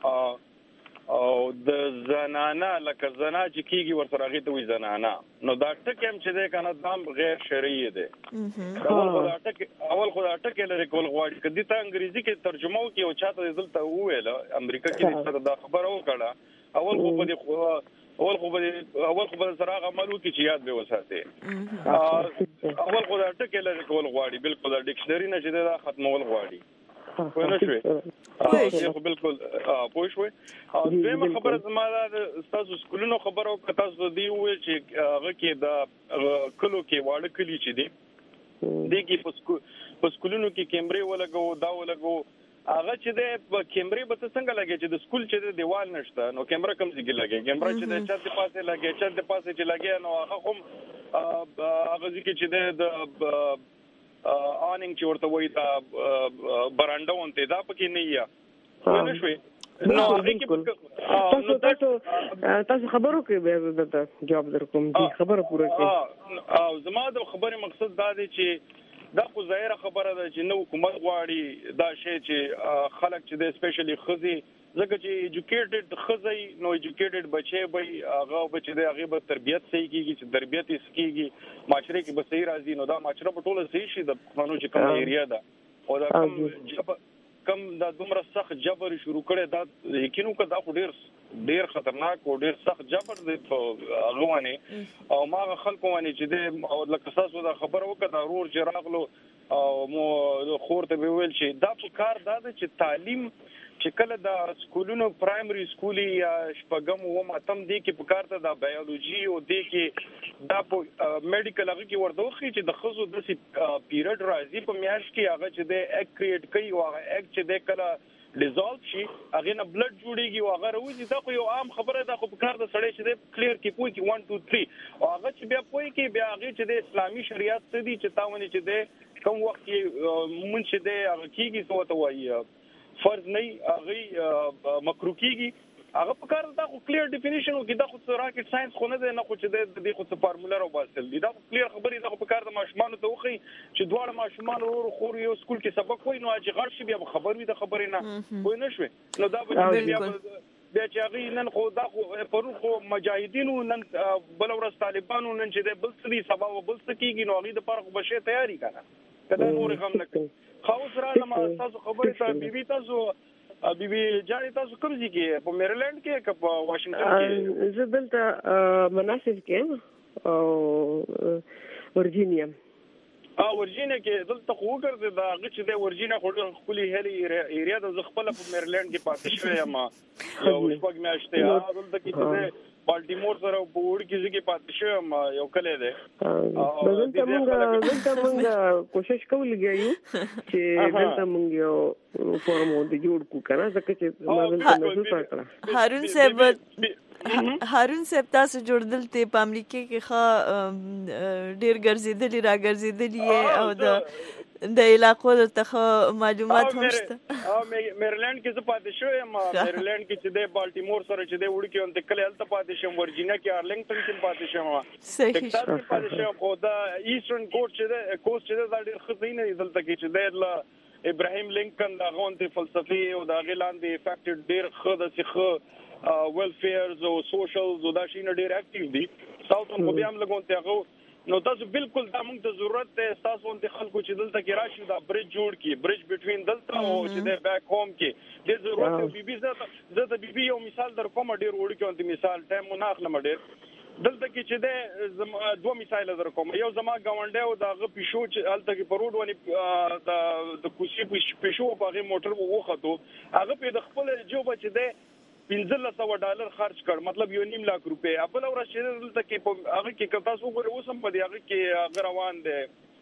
او د زنانه لکه زنا چې کیږي ورسره غي ته وي زنانه نو دا ټکی هم چې ده کنه دام غیر شرعي ده اول خدای ټکی اول خدای ټکی لري کول غواړي کدي ته انګریزي کې ترجمه وکي او چاته دلته وویل امریکا کې دا خبره وکړه اول خو په دې اول خو په اول خو په سره عمل وکي چې یاد به وساتي اول خدای ټکی لري کول غواړي بالکل ډکشنری نشي دا ختمول غواړي خو نه شوي او خو بالکل پوه شوي او دغه خبره زموږ د تاسو سکولونو خبرو تاسو دی وې چې هغه کې د کلو کې واړه کلی چې دی دغه په سکولونو کې کیمرې ولګو دا ولګو هغه چې د کیمرې به څنګه لګي چې د سکول چې د دیوال نشته نو کیمرا کم ځای لګي کیمرا چې د چت په پاسه لګي چت په پاسه چې لګي نو هغه هم هغه ځکه چې د آنینګ چې ورته وایي دا برانډه ونته دا پکې نه یا نه شوي نو تاسو تاسو تاسو خبرو کې به د جواب درکوم دي خبره پوره کړئ او زما د خبرې مقصد دا دی چې دا خو ظاهره خبره ده چې نو حکومت غواړي دا شی چې خلک چې د سپیشلی خزي ځکه چې ایجوکیټډ خزي نو ایجوکیټډ بچي به هغه بچي د هغه به تربيت صحیح کیږي چې تربيت یې سکیږي معاشره کې به صحیح راځي نو دا معاشره په ټوله صحیح شي د قانون چې کوم ایریا ده او دا کوم کم دا دومره سخت جبر شروع کړي دا یقینو که دا خو ډیر ډیر خطرناک او ډیر سخت جبر دی په هغه باندې او ما خلکو باندې چې د لکه تاسو دا خبر وکړه دا رور چې راغلو او مو خورته به ویل چې دا په کار دا چې تعلیم چې کله د سکولونو پرایمري سکولي یا شپږم و ماتم دي کې په کار ته د بایولوژي او دي کې دا په میډیکل هغه کې ورته وخی چې د خزو د پیریډ راځي په میاشت کې هغه چې د اک کریټ کوي او هغه اک چې د کله ډیزالو شي هغه نه بلډ جوړيږي او هغه راوځي دا خو یو عام خبره ده خو په کار د سړی چې د کلیر کې پوي کې واحد دوه درې او هغه چې بیا پوي کې بیا هغه چې د اسلامي شریعت څخه دي چې تاونه چې د کوم وخت کې مونږ چې د هغه کېږي څه وته وایي فرض نه هغه مکرو کېږي هغه په کار دا خو کلیر ډیفینیشن کې دا خو راکټ ساينس خو نه ده نه خو چې د دې خو فارمولا راو باسل دي دا کلیر خبرې دا په کار د ماشومان ته وخی چې دواړه ماشومان ورو خو یو سکول کې سبق وای نو چې غړ شي بیا خبر وي د خبرې نه وای نه شوي نو دا به بیا بیا چې هغه نن خو دا خو پرون خو مجاهدینو نن بل ورځ طالبانو نن چې د بل څه سبب بل څه کېږي نو هغه د پر خو بشه تیاری کړه کله نور هم نه کوي. خاص را لما تاسو خبرې ته بیبي تاسو بیبي جاري تاسو کوم ځای کې په میریلند کې که په واشنگټن کې؟ زه دلته مناسب کې او ورجینیا. ا ورجینیا کې دلته خو ګرځي دا چې د ورجینیا خو خپل هلي ایریا د خپل په میریلند کې پاتې شوی یم یو شپږ میاشتې دلته کې چې بالټیمور سره په وړ کې ځکه پاتې شوم یو کله ده. دلته موږ دلته موږ کوشش کوو لګیو چې دلته موږ یو فورم د جوړ کو کنه ځکه چې ما دلته محسوس کړه. هارون صاحب هارون صاحب تاسو جوړدل ته په امریکا کې ښه ډیر ګرځیدلی را ګرځیدلی او د د علاقو ته معلومات هم شته. ا میریلند کې څه پاتې شوم میریلند کې چې د بالټیمور سره چې د وړ کې انت کله الته پاتې شوم ورجینیا کې ارلنګټن کې پاتې شوم ټکساس کې پاتې شوم خو دا ایسټرن کوسټ چې د کوسټ چې د ډېر خزینه دلته کې چې د ابراهیم لینکن دا غونډه فلسفي او دا غلاندې فیکټر ډېر خد څخه ویلفیرز او سوشلز او دا شي نه ډېر اکټیو دي ساوثن خو بیا هم لګون ته نو تاسو بالکل دا موږ ته ضرورت ده تاسو انت خلکو چې دلته کې راشي دا برج جوړ کی برج بټوین دلته او چې د بیک ہوم کې د ضرورت دی بي بي زه زه د بي بي یو مثال در کوم ډیر وړ کې انت مثال ټایم مناخله مډیر دلته کې چې د دوه مثال در کوم یو زما گاونډي او دا غ پښو چې الته کې پروډ ونی د د کوشي پښو په غي موټر وخته هغه په د خپل جوب چې د پنځه سوه ډالر خرج کړ مطلب یو نیم لاک روپے خپل ورځ چې دلته کې هغه کې تاسو وګورئ اوسم په دې هغه کې روان دي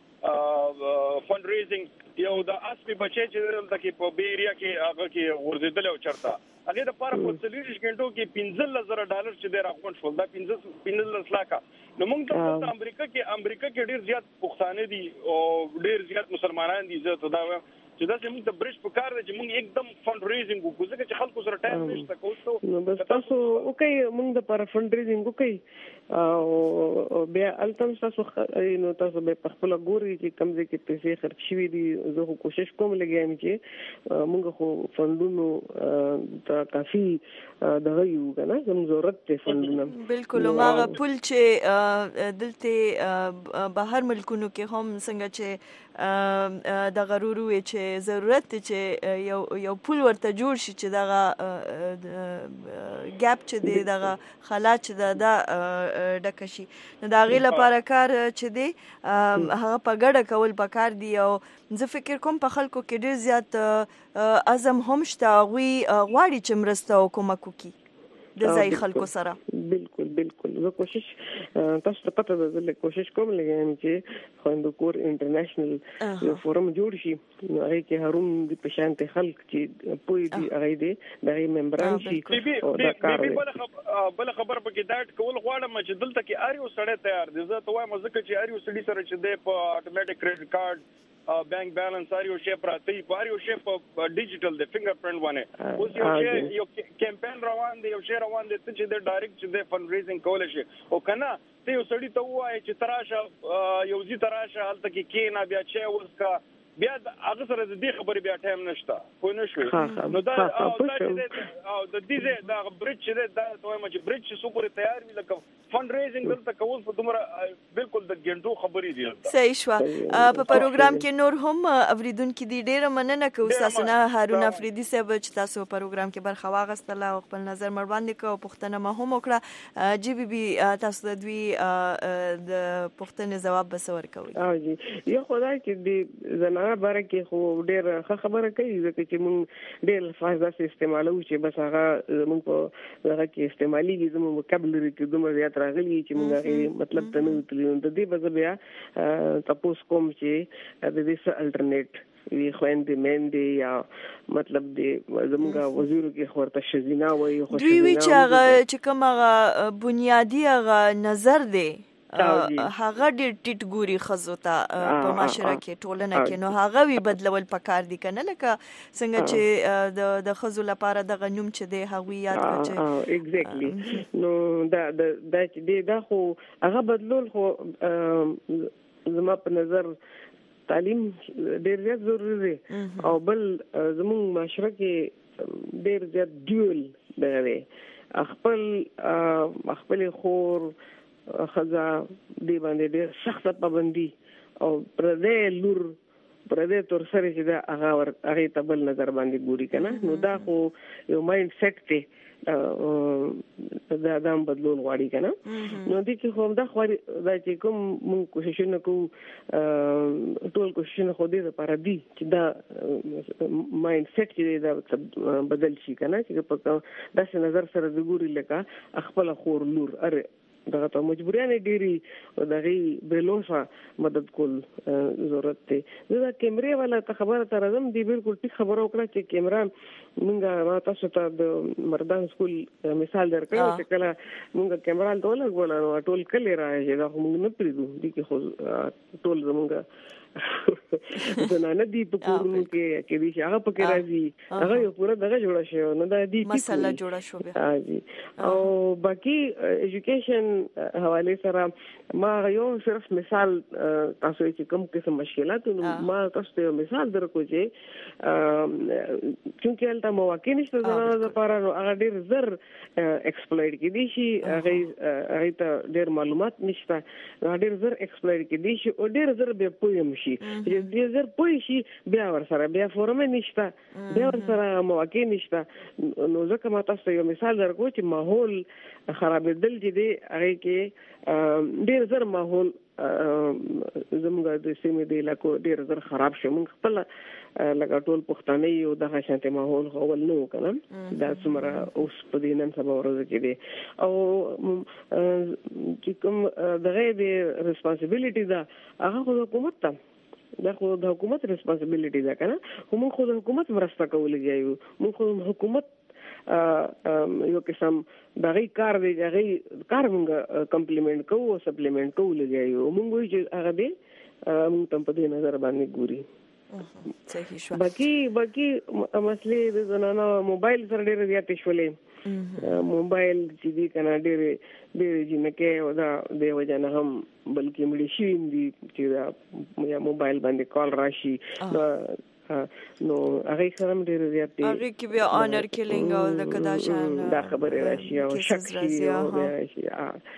فند ریزینګ یو د اسپی بچی چې دلته کې په بیریا کې هغه کې ورزیدل او چرته هغه د پاره په څلوریش غنټو کې پنځه زره ډالر چې د راغون شول دا پنځه پنځه لاکه نو موږ ته امریکا کې امریکا کې ډیر زیات پښتانه دي او ډیر زیات مسلمانان دي زه ته دا چې دا چې موږ د برج په کار دی چې موږ एकदम فند ریزینګ وکړو ځکه چې خلکو سره ټایم نشته کوڅو نو بس تاسو اوکي موږ د پر فند ریزینګ وکړي او بیا التم تاسو نو تاسو به په خپل ګوري چې کم ځای کې پیسې خرج شوي دي زه خو کوشش کوم لګیم چې موږ خو فندونو ته کافي دغه یو کنه زموږ ضرورت ته فندونه بالکل ماغه پول چې دلته بهر ملکونو کې هم څنګه چې د غرورو چې ضرورت چې یو یو پول ورته جوړ شي چې دغه ګاپ چې دی دغه خلا چې د ډکه شي نو د هغې لپاره کار چې دی هغه په ګډه کول پکار دی او زه فکر کوم په خلکو کې ډېر زیات عزم هم شته هغوی غواړي چې مرسته او کومک وکړي د ځای خلکو سره. بالکل بالکل زه کوشش تاسو ته پته ده زه کوشش کوم لګم چې خوندکور انټرنیشنل یو فورم جوړ شي هغه کې هروم د پېشانت خلک چې پوي دي هغه دي د ممبران شي او دا کار بل خبر پکې داټ کول غواړم چې دلته کې اریو سړی تیار دي زه ته وایم ځکه چې اریو سړی سره چې دی په اتوماتیک کریډټ کارت بانک بیلانس اریو شی پراتی اریو شی په ډیجیټل د فنگر پرنٹ باندې اوس یو شی یو کمپاین روان دی یو شی روان دی چې د ډایرکټ چې د فند ریزینګ کول شي او کنه ته یو سړی ته وایي چې تراشه یو زی تراشه حالت کې کینا بیا چې ورسکا بیا هغه سره د دې خبرې بیا ټایم نشته خو نه شوي نو دا او د دې دا برج چې دا ته وایم چې برج څو پورې تیار وي لکه فند ریزینګ دلته کول په دومره بالکل د ګڼو خبرې دي صحیح شو په پروګرام کې نور هم اوریدونکو دي ډیره مننه کوم تاسو نه هارون افریدي صاحب چې تاسو پروګرام کې برخه واغستله او خپل نظر مر باندې کو پښتنه ما هم وکړه جی بي بي تاسو د دوی د پښتنې جواب بسور کوي اه جی یو خدای کې دی زنا باره کې خو ډېر ښه خبره کوي ځکه چې موږ ډېر الفاظ داسې استعمالوو چې بس هغه زموږ په هغه کې استعمالېږي زموږ وکابلري کې دومره زیات راغلي چې موږ هغې مطلب ته نه وتلي نو د دې به زه بیا تپوس کوم چې د دې څه الټرنیټ وی خويندې مېندې یا مطلب د زموږ وزیرو کې خورته شزینا وایي خو دوی وی چې هغه چې کوم هغه بنیادی هغه نظر دی هغه ډېر ټیټ ګوري ښځو ته په معاشره کې ټولنه کې نو هغه وی بدلول پکار دي کنه لکه څنګه چې د د ښځو لپاره دغه نوم چې دی هغوی یاد کړي چې ایگزیکټلی نو دا دا چې دا خو هغه بدلول خو زما په نظر تعلیم ډېر زیات ضروري دی او بل زموږ معاشره کې ډېر زیات ډیول دی خپل خپل خور خزا دی باندې ډېر سخت پابندي او پردې لور پردې تور سره چې دا هغه ور هغه تبل نظر باندې ګوري کنه نو دا خو یو مایند سیټ ته دا دام بدلون غواړي کنه نو دې کې خو دا خو دا چې کوم مونږ کوشش وکړو ټول کوشش خو دې لپاره دي چې دا مایند سیټ چې دا بدل شي کنه چې په داسې نظر سره د ګوري لکه خپل خور لور اره دغه ته مجبوریانه ډيري دغه بلوسا مدد کول ضرورت دی دا کیمرې والا ته خبره تر زم دی بالکل ټیک خبره وکړه چې کیمرا مونږه ما تاسو ته د مردان سکول مثال درکړم چې کله مونږه کیمرا ته ولګول نو ټول کلی راځي دا موږ نه پریدو دي کې خو ټول زمونږه دا نه دی په کورونو کې کې دي هغه پکې راځي هغه یو پورا دغه جوړه شو نو دا دی مسله جوړه شو بیا او باقي ایجوکیشن حواله سره ما یو صرف مثال تاسو چې کوم قسم مشکلات ما تاسو ته مثال درکو چې چونکه الته مواقع نشته زموږ لپاره هغه ډیر زر ایکسپلویټ کړي شي هغه هغه ته ډیر معلومات نشته هغه ډیر زر ایکسپلویټ کړي شي او ډیر زر به پویم شي چې ډیر زر پوي شي بیا ور سره بیا فورم نشته بیا ور سره مواقع نشته نو ځکه ما تاسو یو مثال درکو چې ماحول خرابېدل چې دی هغه کې ډیر زر ماحول زموږ د سیمې د علاقو ډیر زر خراب شو موږ خپل لکه ټول پښتانه یو دغه شانتي ماحول خول نو کنه دا څومره اوس په دې نن سبا ورځ کې دی او چې کوم دغه د ریسپانسیبিলিټي دا هغه حکومت ته دا خو د حکومت ریسپانسیبিলিټي ده کنه هم خو د حکومت مرسته کولای یو موږ خو حکومت یو قسم دغه کار دی هغه کار موږ کمپلیمنٹ کوو سپلیمنٹ کوو لګیو موږ وی چې هغه دی موږ تم په دې نظر باندې ګوري صحیح شو باقي باقي مسلې د زنانه موبایل سره ډېر زیاتې شولې موبایل چې دی کنه ډېر ډېر جنکه او دا د وجنه هم بلکې مړي شي دي چې یا موبایل باندې کال راشي نو هغه سره ډېر زیاتې هغه کې بیا آنر کیلینګ او د کدا شان دا خبره راشي او شک شي او راشي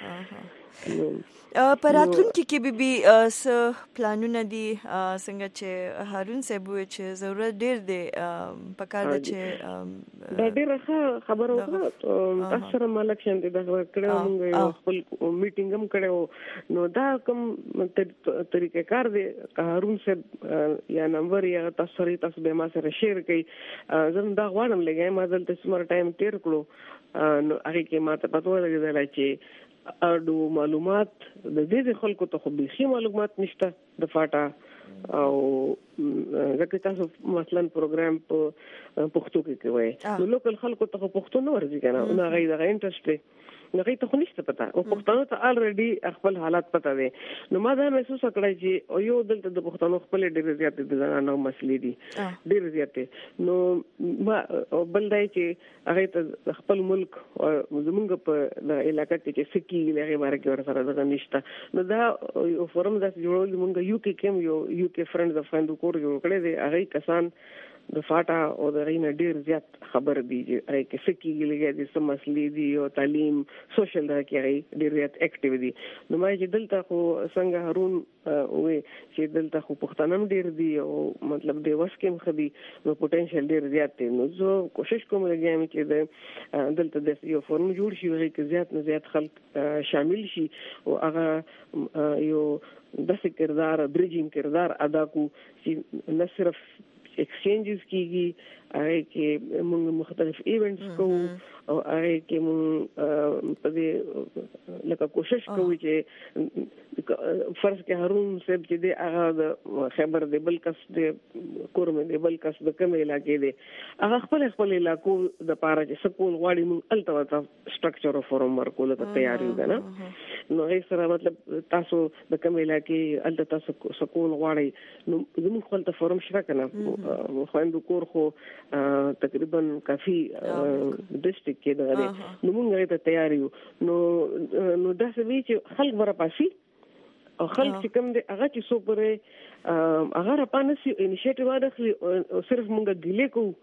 پراتلونکي کې به به س پلانونه دي څنګه چې هارون صاحب چې ضرورت ډېر دی پکار ده چې دا ډېر خبره وکړه تاسو سره مالک شان دي دا کړو موږ خپل میټینګ هم کړو نو دا کوم طریقې کار دی هارون صاحب یا نمبر یا تاسو سره تاسو به ما سره شیر کړئ زم دا غواړم لګای ما دلته سمره ټایم تیر کړو نو هغه کې ما ته پته ولګیدل چې اړو معلومات د دې خلکو ته خو بيخي معلومات نشته د فاټا او ځکه تاسو مثلا پروګرام په پښتو کې کوي نو لوکل خلکو ته پښتو نه ورځي کنه نو هغه د انټرست دی نو هغه ته خو نشته پتا او پښتنو ته الریډي خپل حالات پتا دي نو ما دا محسوس کړی چې یو دلته د پښتنو خپل ډېر زیات د زنانو مسلې دي ډېر زیات نو ما بل دی چې هغه ته خپل ملک زمونږ په علاقې کې سکی لري مارکه ور سره د نشته نو دا یو فورم د جوړول مونږ یو کې کوم یو یو کې فرند د فرند کور جوړ کړی دی هغه کسان د فاټا او د غینه ډیر زیات خبر دی چې هغه کې سکی لګي د سم مسلې دی او تعلیم سوشل دا کې ډیر زیات اکټیو دي نو ما چې دلته خو څنګه هارون وې چې دلته خو پښتنم ډیر دی او مطلب د وسکم خدي نو پوتنشل ډیر زیات دی نو زه کوشش کوم لګم چې د دلته د یو فورم جوړ شي هغه کې زیات نه زیات خلک شامل شي او هغه یو د کردار بریجینګ کردار ادا کو چې نه صرف ایکسچینجز کیږي هغه کې موږ مختلف ایونټس کوو او هغه کې موږ په دې لکه کوشش کوو چې فرض کې هارون صاحب چې دی هغه د خبر دی بل کس دی کورم دی بل کس د کوم علاقې دی هغه خپل خپل علاقو د پاره چې سکول غواړي موږ الته وتا سټرکچر او فورم ورکول ته تیار یو کنه نو هیڅ سره مطلب تاسو د کوم علاقې الته تاسو سکول غواړي نو موږ خپل ته فورم شته کنه خويندو کور خو تقریبا کافي ډیسټریکټ کې ده نو موږ ته تیار یو نو نو دا څه وی چې خلک ورا پاسي او خلک چې کوم دي هغه چې سو پرې هغه را پانسي انیشیټیو واخلي او صرف مونږ ګیلې کو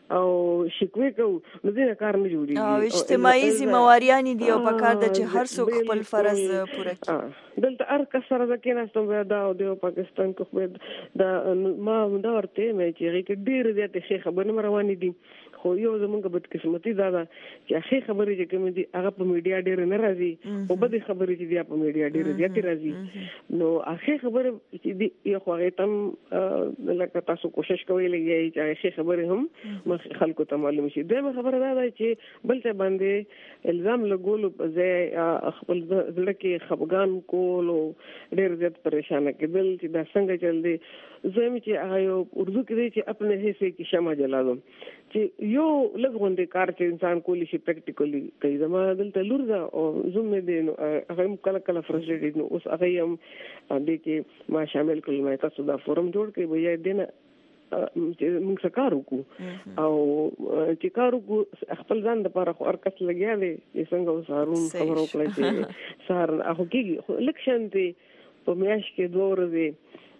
او شکوي کوو نو دې کار نه جوړیږي او اجتماعي ذمہواریان دي او پکار د چې هر څوک خپل فرض پوره کړي. دلته هر کس سره د کېناستم دا د پاکستان کو خو دا ما دا ورته مې چې هغه ډېر زیاتې ښه خبرې روانې دي خو یو زمونږ بدقسمتي دا ده چې ښه خبرې چې کوم دي هغه په میډیا ډېر نه راځي او بد خبرې چې دی په میډیا ډېر زیاتې راځي. نو ښه خبرې چې دی یو خو هغه تم لکه تاسو کوشش کوئ لګي چې ښه خبرې هم خلکو ته معلوم شي. دا خبره ده چې بل څه باندې الزام لګول په ځای خپل ځل کې خفګان کول او ډېر زیات پریشان کېدل چې دا څنګه چل دی. زم چې هغه یو اردو کې دی چې خپل حصے کې شمع جلا دو چې یو لږ کار چې انسان کولی شي پریکټیکلی کوي. زما دلته لور ده او زوم مې دی نو هغه کله کله فرستریټډ نو اوس هغه هم دې کې ما شامل کړل مې تاسو دا فورم جوړ کړی وایي دینه چې موږ څه کار وکړو او چې کار وکړو خپل ځان لپاره خو ارکس لګیا دی څنګه وسارون خبرو کړی چې سار هغه کېږي لکشن دی په میاش کې دوه ورځې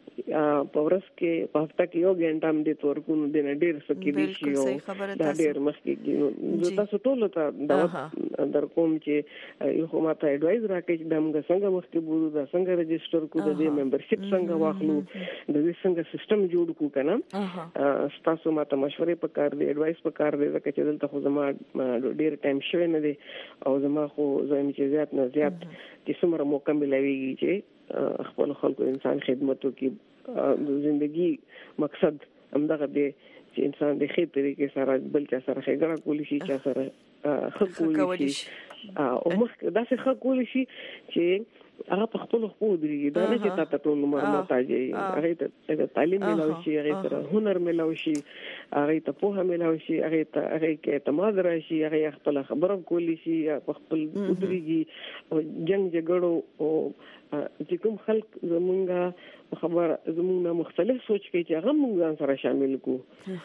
په ورځ کې په هفته کې یو غنټه هم دې تور کو د ډېر سکیدي شي او دا ډېر مخکې نو تاسو ټول ته دا در کوم چې یو خو ماته اډوایز راکړي چې دا موږ څنګه مخکې بوزو دا څنګه رجسٹر کو د دې ممبرشپ څنګه واخلو د دې څنګه سیستم جوړ کو کنه تاسو ماته مشورې پکار دي اډوایز پکار دي ځکه چې دلته خو زما ډېر ټایم شوی نه دی او زما خو زم چې زیات نه زیات چې څومره موقع ملويږي چې خپل خلکو انسان خدمتو کې د ژوندۍ مقصد همدغه دی چې انسان د خې طریقې سره بل چا سره ښېګڼه کولی شي چا سره ښه کولی شي او مخ دا څه ښه کولی شي چې هغه په خپل خو درېږي دا نه چې تا ته ټول محتاج یي هغه ته تعلیم ملو شي هغه ته هنر ملو شي هغه ته پوهه ملو شي هغه ته هغه کې اعتماد راشي هغه خپل خبره کولی شي په خپل درېږي او جنگ جګړو او چې کوم خلک زمونږه خبر زمونږه مختلف سوچ کوي چې هغه موږ ځان سره شامل کو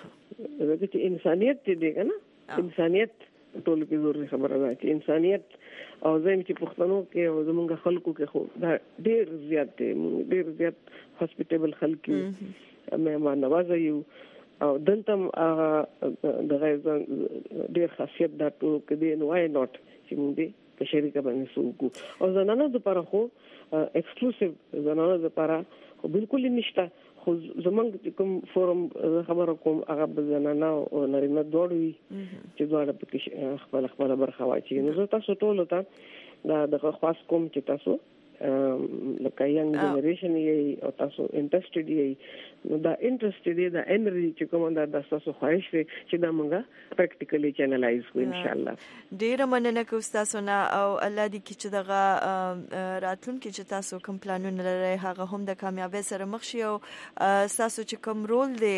دا چې انسانيت دې کنه انسانيت ټول کې ضروري خبره ده چې انسانيت او زم چې پښتنو کې او زمونږ خلکو کې خو دا ډېر زیات دی ډېر زیات هاسپټیبل خلک مې ما نوازه یو او دلته د غیر ډېر خاصیت دا ټول کې دی نو واي نوٹ چې موږ په شریکه باندې سوکو او زنانه لپاره خو ایکسکلوسیو زنانه لپاره خو بالکل نشته خو زمونږ کوم فورم خبره کوم هغه د زنانه او نارینه دوړ وي چې دوړ په خپل خپل برخه واچي نو زه تاسو ټول ته دا د خاص کوم چې تاسو لکه ینګ جنریشن یې او تاسو انټرېستډ یې نو دا انټرېستډ دی دا انرژي چې کوم دا د تاسو خواهش دی چې دا موږ پریکټیکلی چینلایز کو ان شاء الله. ډیره مننه کوم تاسو نه او الله دې کې چې دغه راتلونکي چې تاسو کوم پلانونه لرئ هغه هم د کامیابی سره مخ شي او تاسو چې کوم رول دی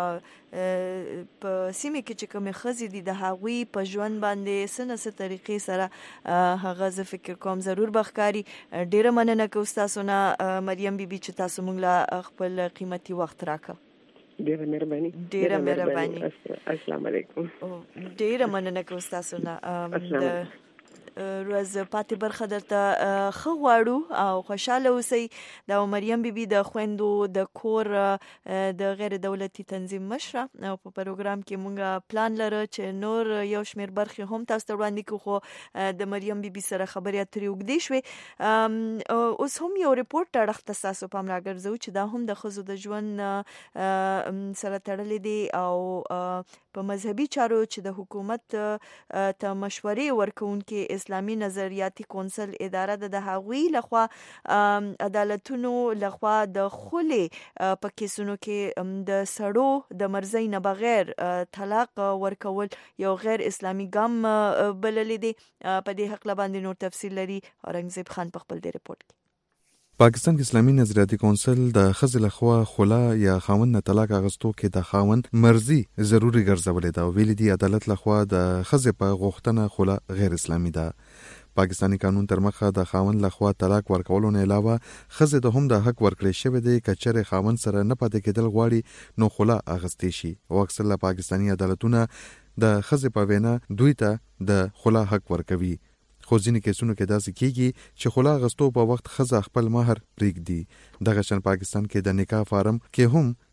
په سیمه کې چې کوم خزي دي د هغوی په ژوند باندې سنه سره طریقې سره هغه ز فکر کوم ضرور بخکاری. ډیره مننه کوم تاسو نه مریم بیبي چې تاسو موږ لا خپل قیمتي وخت راکړ. ډیره مهرباني ډیره مهرباني. السلام علیکم. ډیره مننه کوم تاسو نه روز پاتې برخه درته خو غواړو او خوشاله اوسئ. د مریم بیبي د خويندو د کور د غیر دولتي تنظیم مشره او په پروګرام کې مونږه پلان لرو چې نور یو شمیر برخه هم تاسو ته وړاندې کوو خو د مریم بیبي سره خبرې اترې وګدې شوې. اوس هم یو ریپورت اړخ تاسو پام راګرځو چې دا هم د خزو د ژوند سره تړلې دي او په مذهبي چارو چې د حکومت ته مشورې ورکوونکې اسلامي نظریاتي کونسل اداره د هغوی لخوا عدالتونو لخوا د خلې په کیسونو کې د سړو د مرزي نه بغیر طلاق ورکول یو غیر اسلامي ګام بلل دي. په دې حق باندې نور تفصیل لري اورنګزیب خان په خپل دی ریپورت کې. پاکستان اسلامي نظریاتي کونسل د خزل خوا خلا یا خاوند نه طلاق اغستو کې د خاوند مرزي ضروري ګرځولې دا ویل دي عدالت لخوا د خزه په غوښتنه خلا غیر اسلامي ده. پاکستانی قانون تر مخه د خاوند لخوا طلاق ورکولو نه علاوه خزه د هم د حق ورکړې شوی دی کچره خاوند سره نه پاتې کېدل غواړي نو خلا اغستې شي او اکثر پاکستانی عدالتونه د خزه په وینا دوی ته د خلا حق ورکوي. خو ځینې کیسونو کې داسې کیږي چې خلا غستو په وخت خزه خپل مہر پریږدي. دغه شان پاکستان کې د نکاح فارم کې هم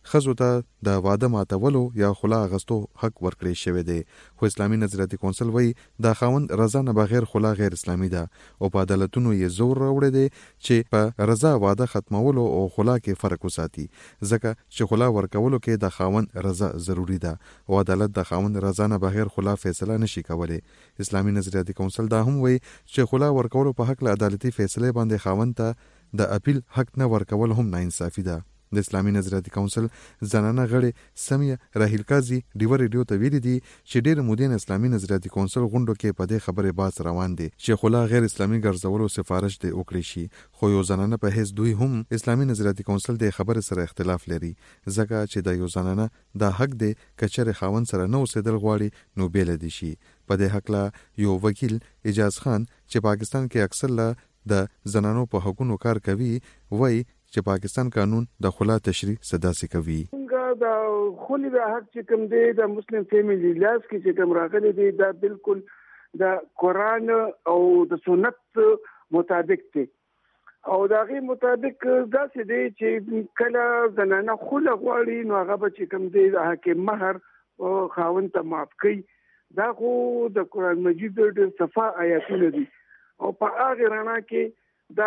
خزو ته د واده ماتولو یا خلا غستو حق ورکړی شوی دی. خو اسلامي نظریاتي کونسل وایي د خاوند رضا نه بغیر خلا غیر اسلامي ده او په عدالتونو یې زور راوړی دی چې په رضا واده ختمولو او خلا کې فرق وساتي، ځکه چې خلا ورکولو کې د خاوند رضا ضروری ده او عدالت د خاوند رضا نه بغیر خلا فیصله نشي کولی. اسلامي نظریاتي کونسل دا هم وایي چې خلا ورکولو په حق له عدالتي فیصله باندې خاوند ته د اپیل حق نه ورکول هم ناانصافي ده. د اسلامي نظریاتي کونسل زنانه غړي سمیه راهیل قاضي ډیو ریډیو ته ویلي دي چې ډېر مودین اسلامي نظریاتي کونسل غونډو کې په دې خبرې باس روان دي چې خلا غیر اسلامي ګرځولو سفارش دی وکړي شي، خو یو زنانه په هیڅ دوی هم اسلامي نظریاتي کونسل د خبرې سره اختلاف لري، ځکه چې د یو زنانه د حق دی کچره خاوند سره نه اوسېدل غواړي نو بیل دي شي. په دې حق لا یو وکیل اجاز خان چې پاکستان کې اکثر لا د زنانو په حقوقو کار کوي وایي چې پاکستان قانون د خلا تشریح صداسي کوي. دا خولي د حق چې کوم دی د مسلم فیملی لاس کې چې کوم راغلي دی دا بالکل د قران او د سنت مطابق دی او دا غي مطابق دا څه دی چې کله زنانه خله غواړي نو هغه به چې کوم دی د حکیم مہر او خاوند ته معاف کوي. دا خو د قران مجید د صفه آیاتونه دي او په هغه رڼا کې دا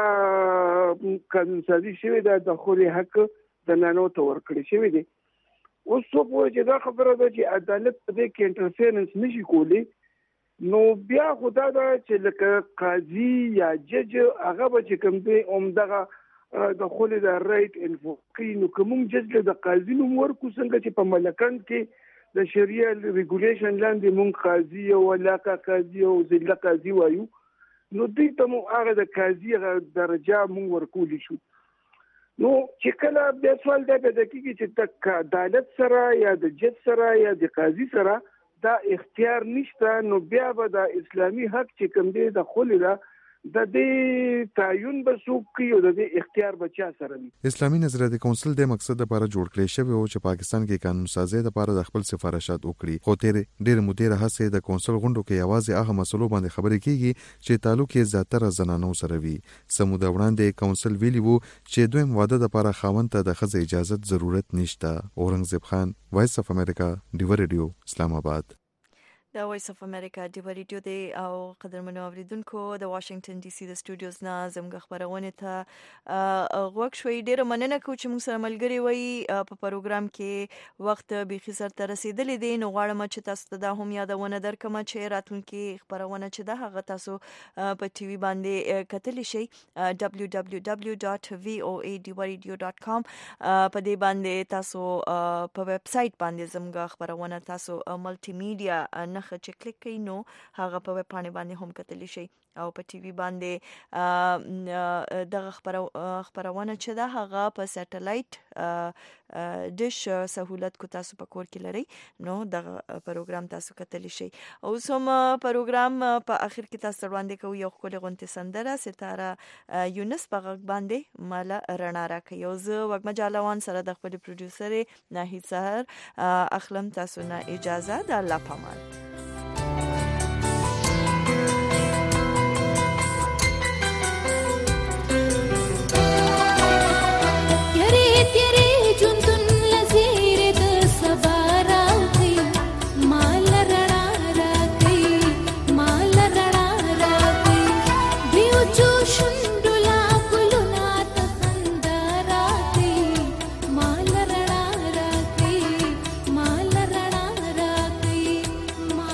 قانون سازي شوی دا د خوري حق د نانو ته ورکړی شوی دی. اوس څو په چې دا خبره ده چې عدالت په دې کې انټرفیرنس نشي کولی نو بیا خدا دا چې لکه قاضي یا جج هغه به چې کوم دی عمدغه د خولي د رائټ انفوقي نو کوم جج د قاضي نو ورکو څنګه چې په ملکان کې د شریعه ریګولیشن لاندې مونږ قاضي او علاقه قاضي او ضلع قاضي وایو نو دې ته مو هغه د قاضي درجه مونږ ورکولی شو. نو چې کله بیا سوال دا پیدا کېږي چې د عدالت سره یا د جج سره یا د قاضي سره دا اختیار نشته نو بیا به د اسلامي حق چې کوم دی د خولي دا د دې تعین به څوک کوي او د دې اختیار به چا سره وي. اسلامي نظریاتي کونسل د مقصد لپاره جوړ کړی شوی او چې پاکستان کې قانون سازي لپاره د خپل سفارشات وکړي، خو تیر ډېر مدیر هڅه د کونسل غونډو کې یوازې هغه مسلو باندې خبرې کیږي چې تعلق یې زیاتره زنانو سره وي. سموده وړاندې کونسل ویلي وو چې دویم واده لپاره خاوند ته د ښځې اجازه ضرورت نشته. اورنګزیب خان، وایس اف امریکا، ډیو ریډیو، اسلام آباد. د وایس اف امریکا ډیو ریډیو دی او قدرمنو اوریدونکو د واشنگټن ډي سي د سټوډیوز نه زموږ خبرونه ته غوښ شوي. ډیره مننه کوم چې موږ سره ملګری وي په پروګرام کې وخت به خسر ته رسیدلې دي نو غواړم چې تاسو ته دا هم یادونه درکم چې راتلونکي خبرونه چې د هغه تاسو په ټي وي باندې کتلی شي دبليو دبليو دبليو ډاټ وي او اي ډي ریډیو ډاټ کام په دې باندې تاسو په ویب سټ باندې زموږ خبرونه تاسو ملټي میډیا چې کلیک کړئ نو هغه په ویب باندې باندې هم کتلی شي او په ټي وي باندې دغه خبرونه چې دا هغه په سټلایټ ډیش سہولت کو تاسو په کور کې لري نو دغه پروګرام تاسو کتلی شي. او سم پروګرام په اخر کې تاسو وړاندې کوي یو خپل غونډه سندره ستاره یونس په غږ باندې مال رڼا راکوي او زه وګم جالوان سره د خپل پروډوسر ناهید سحر اخلم تاسو نه اجازه د الله پامان. Ma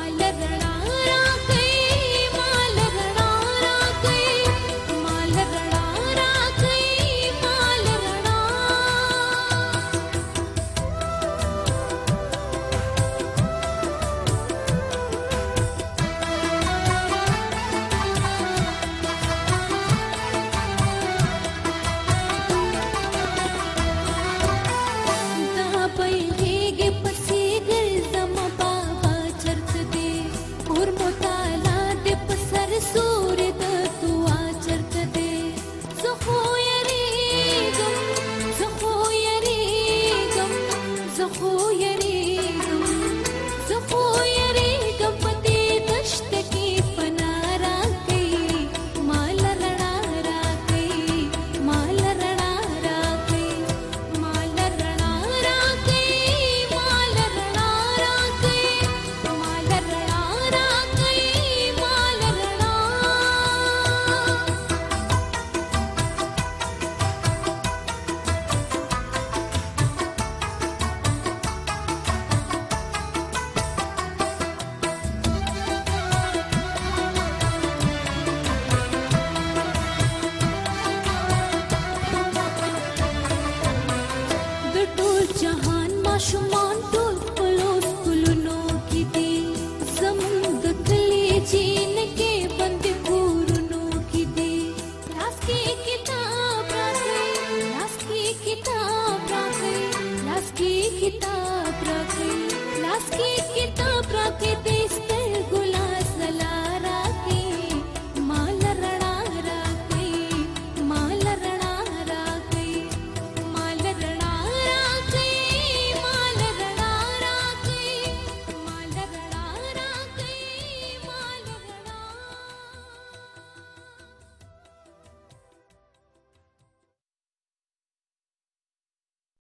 माशुमान ټول خپلو ټولونو کې دي زموږ د کلي چین کې بند کورونو کې دي لاس کې کتاب راغی لاس کې کتاب راغی لاس کې کتاب راغی لاس کې کتاب راغی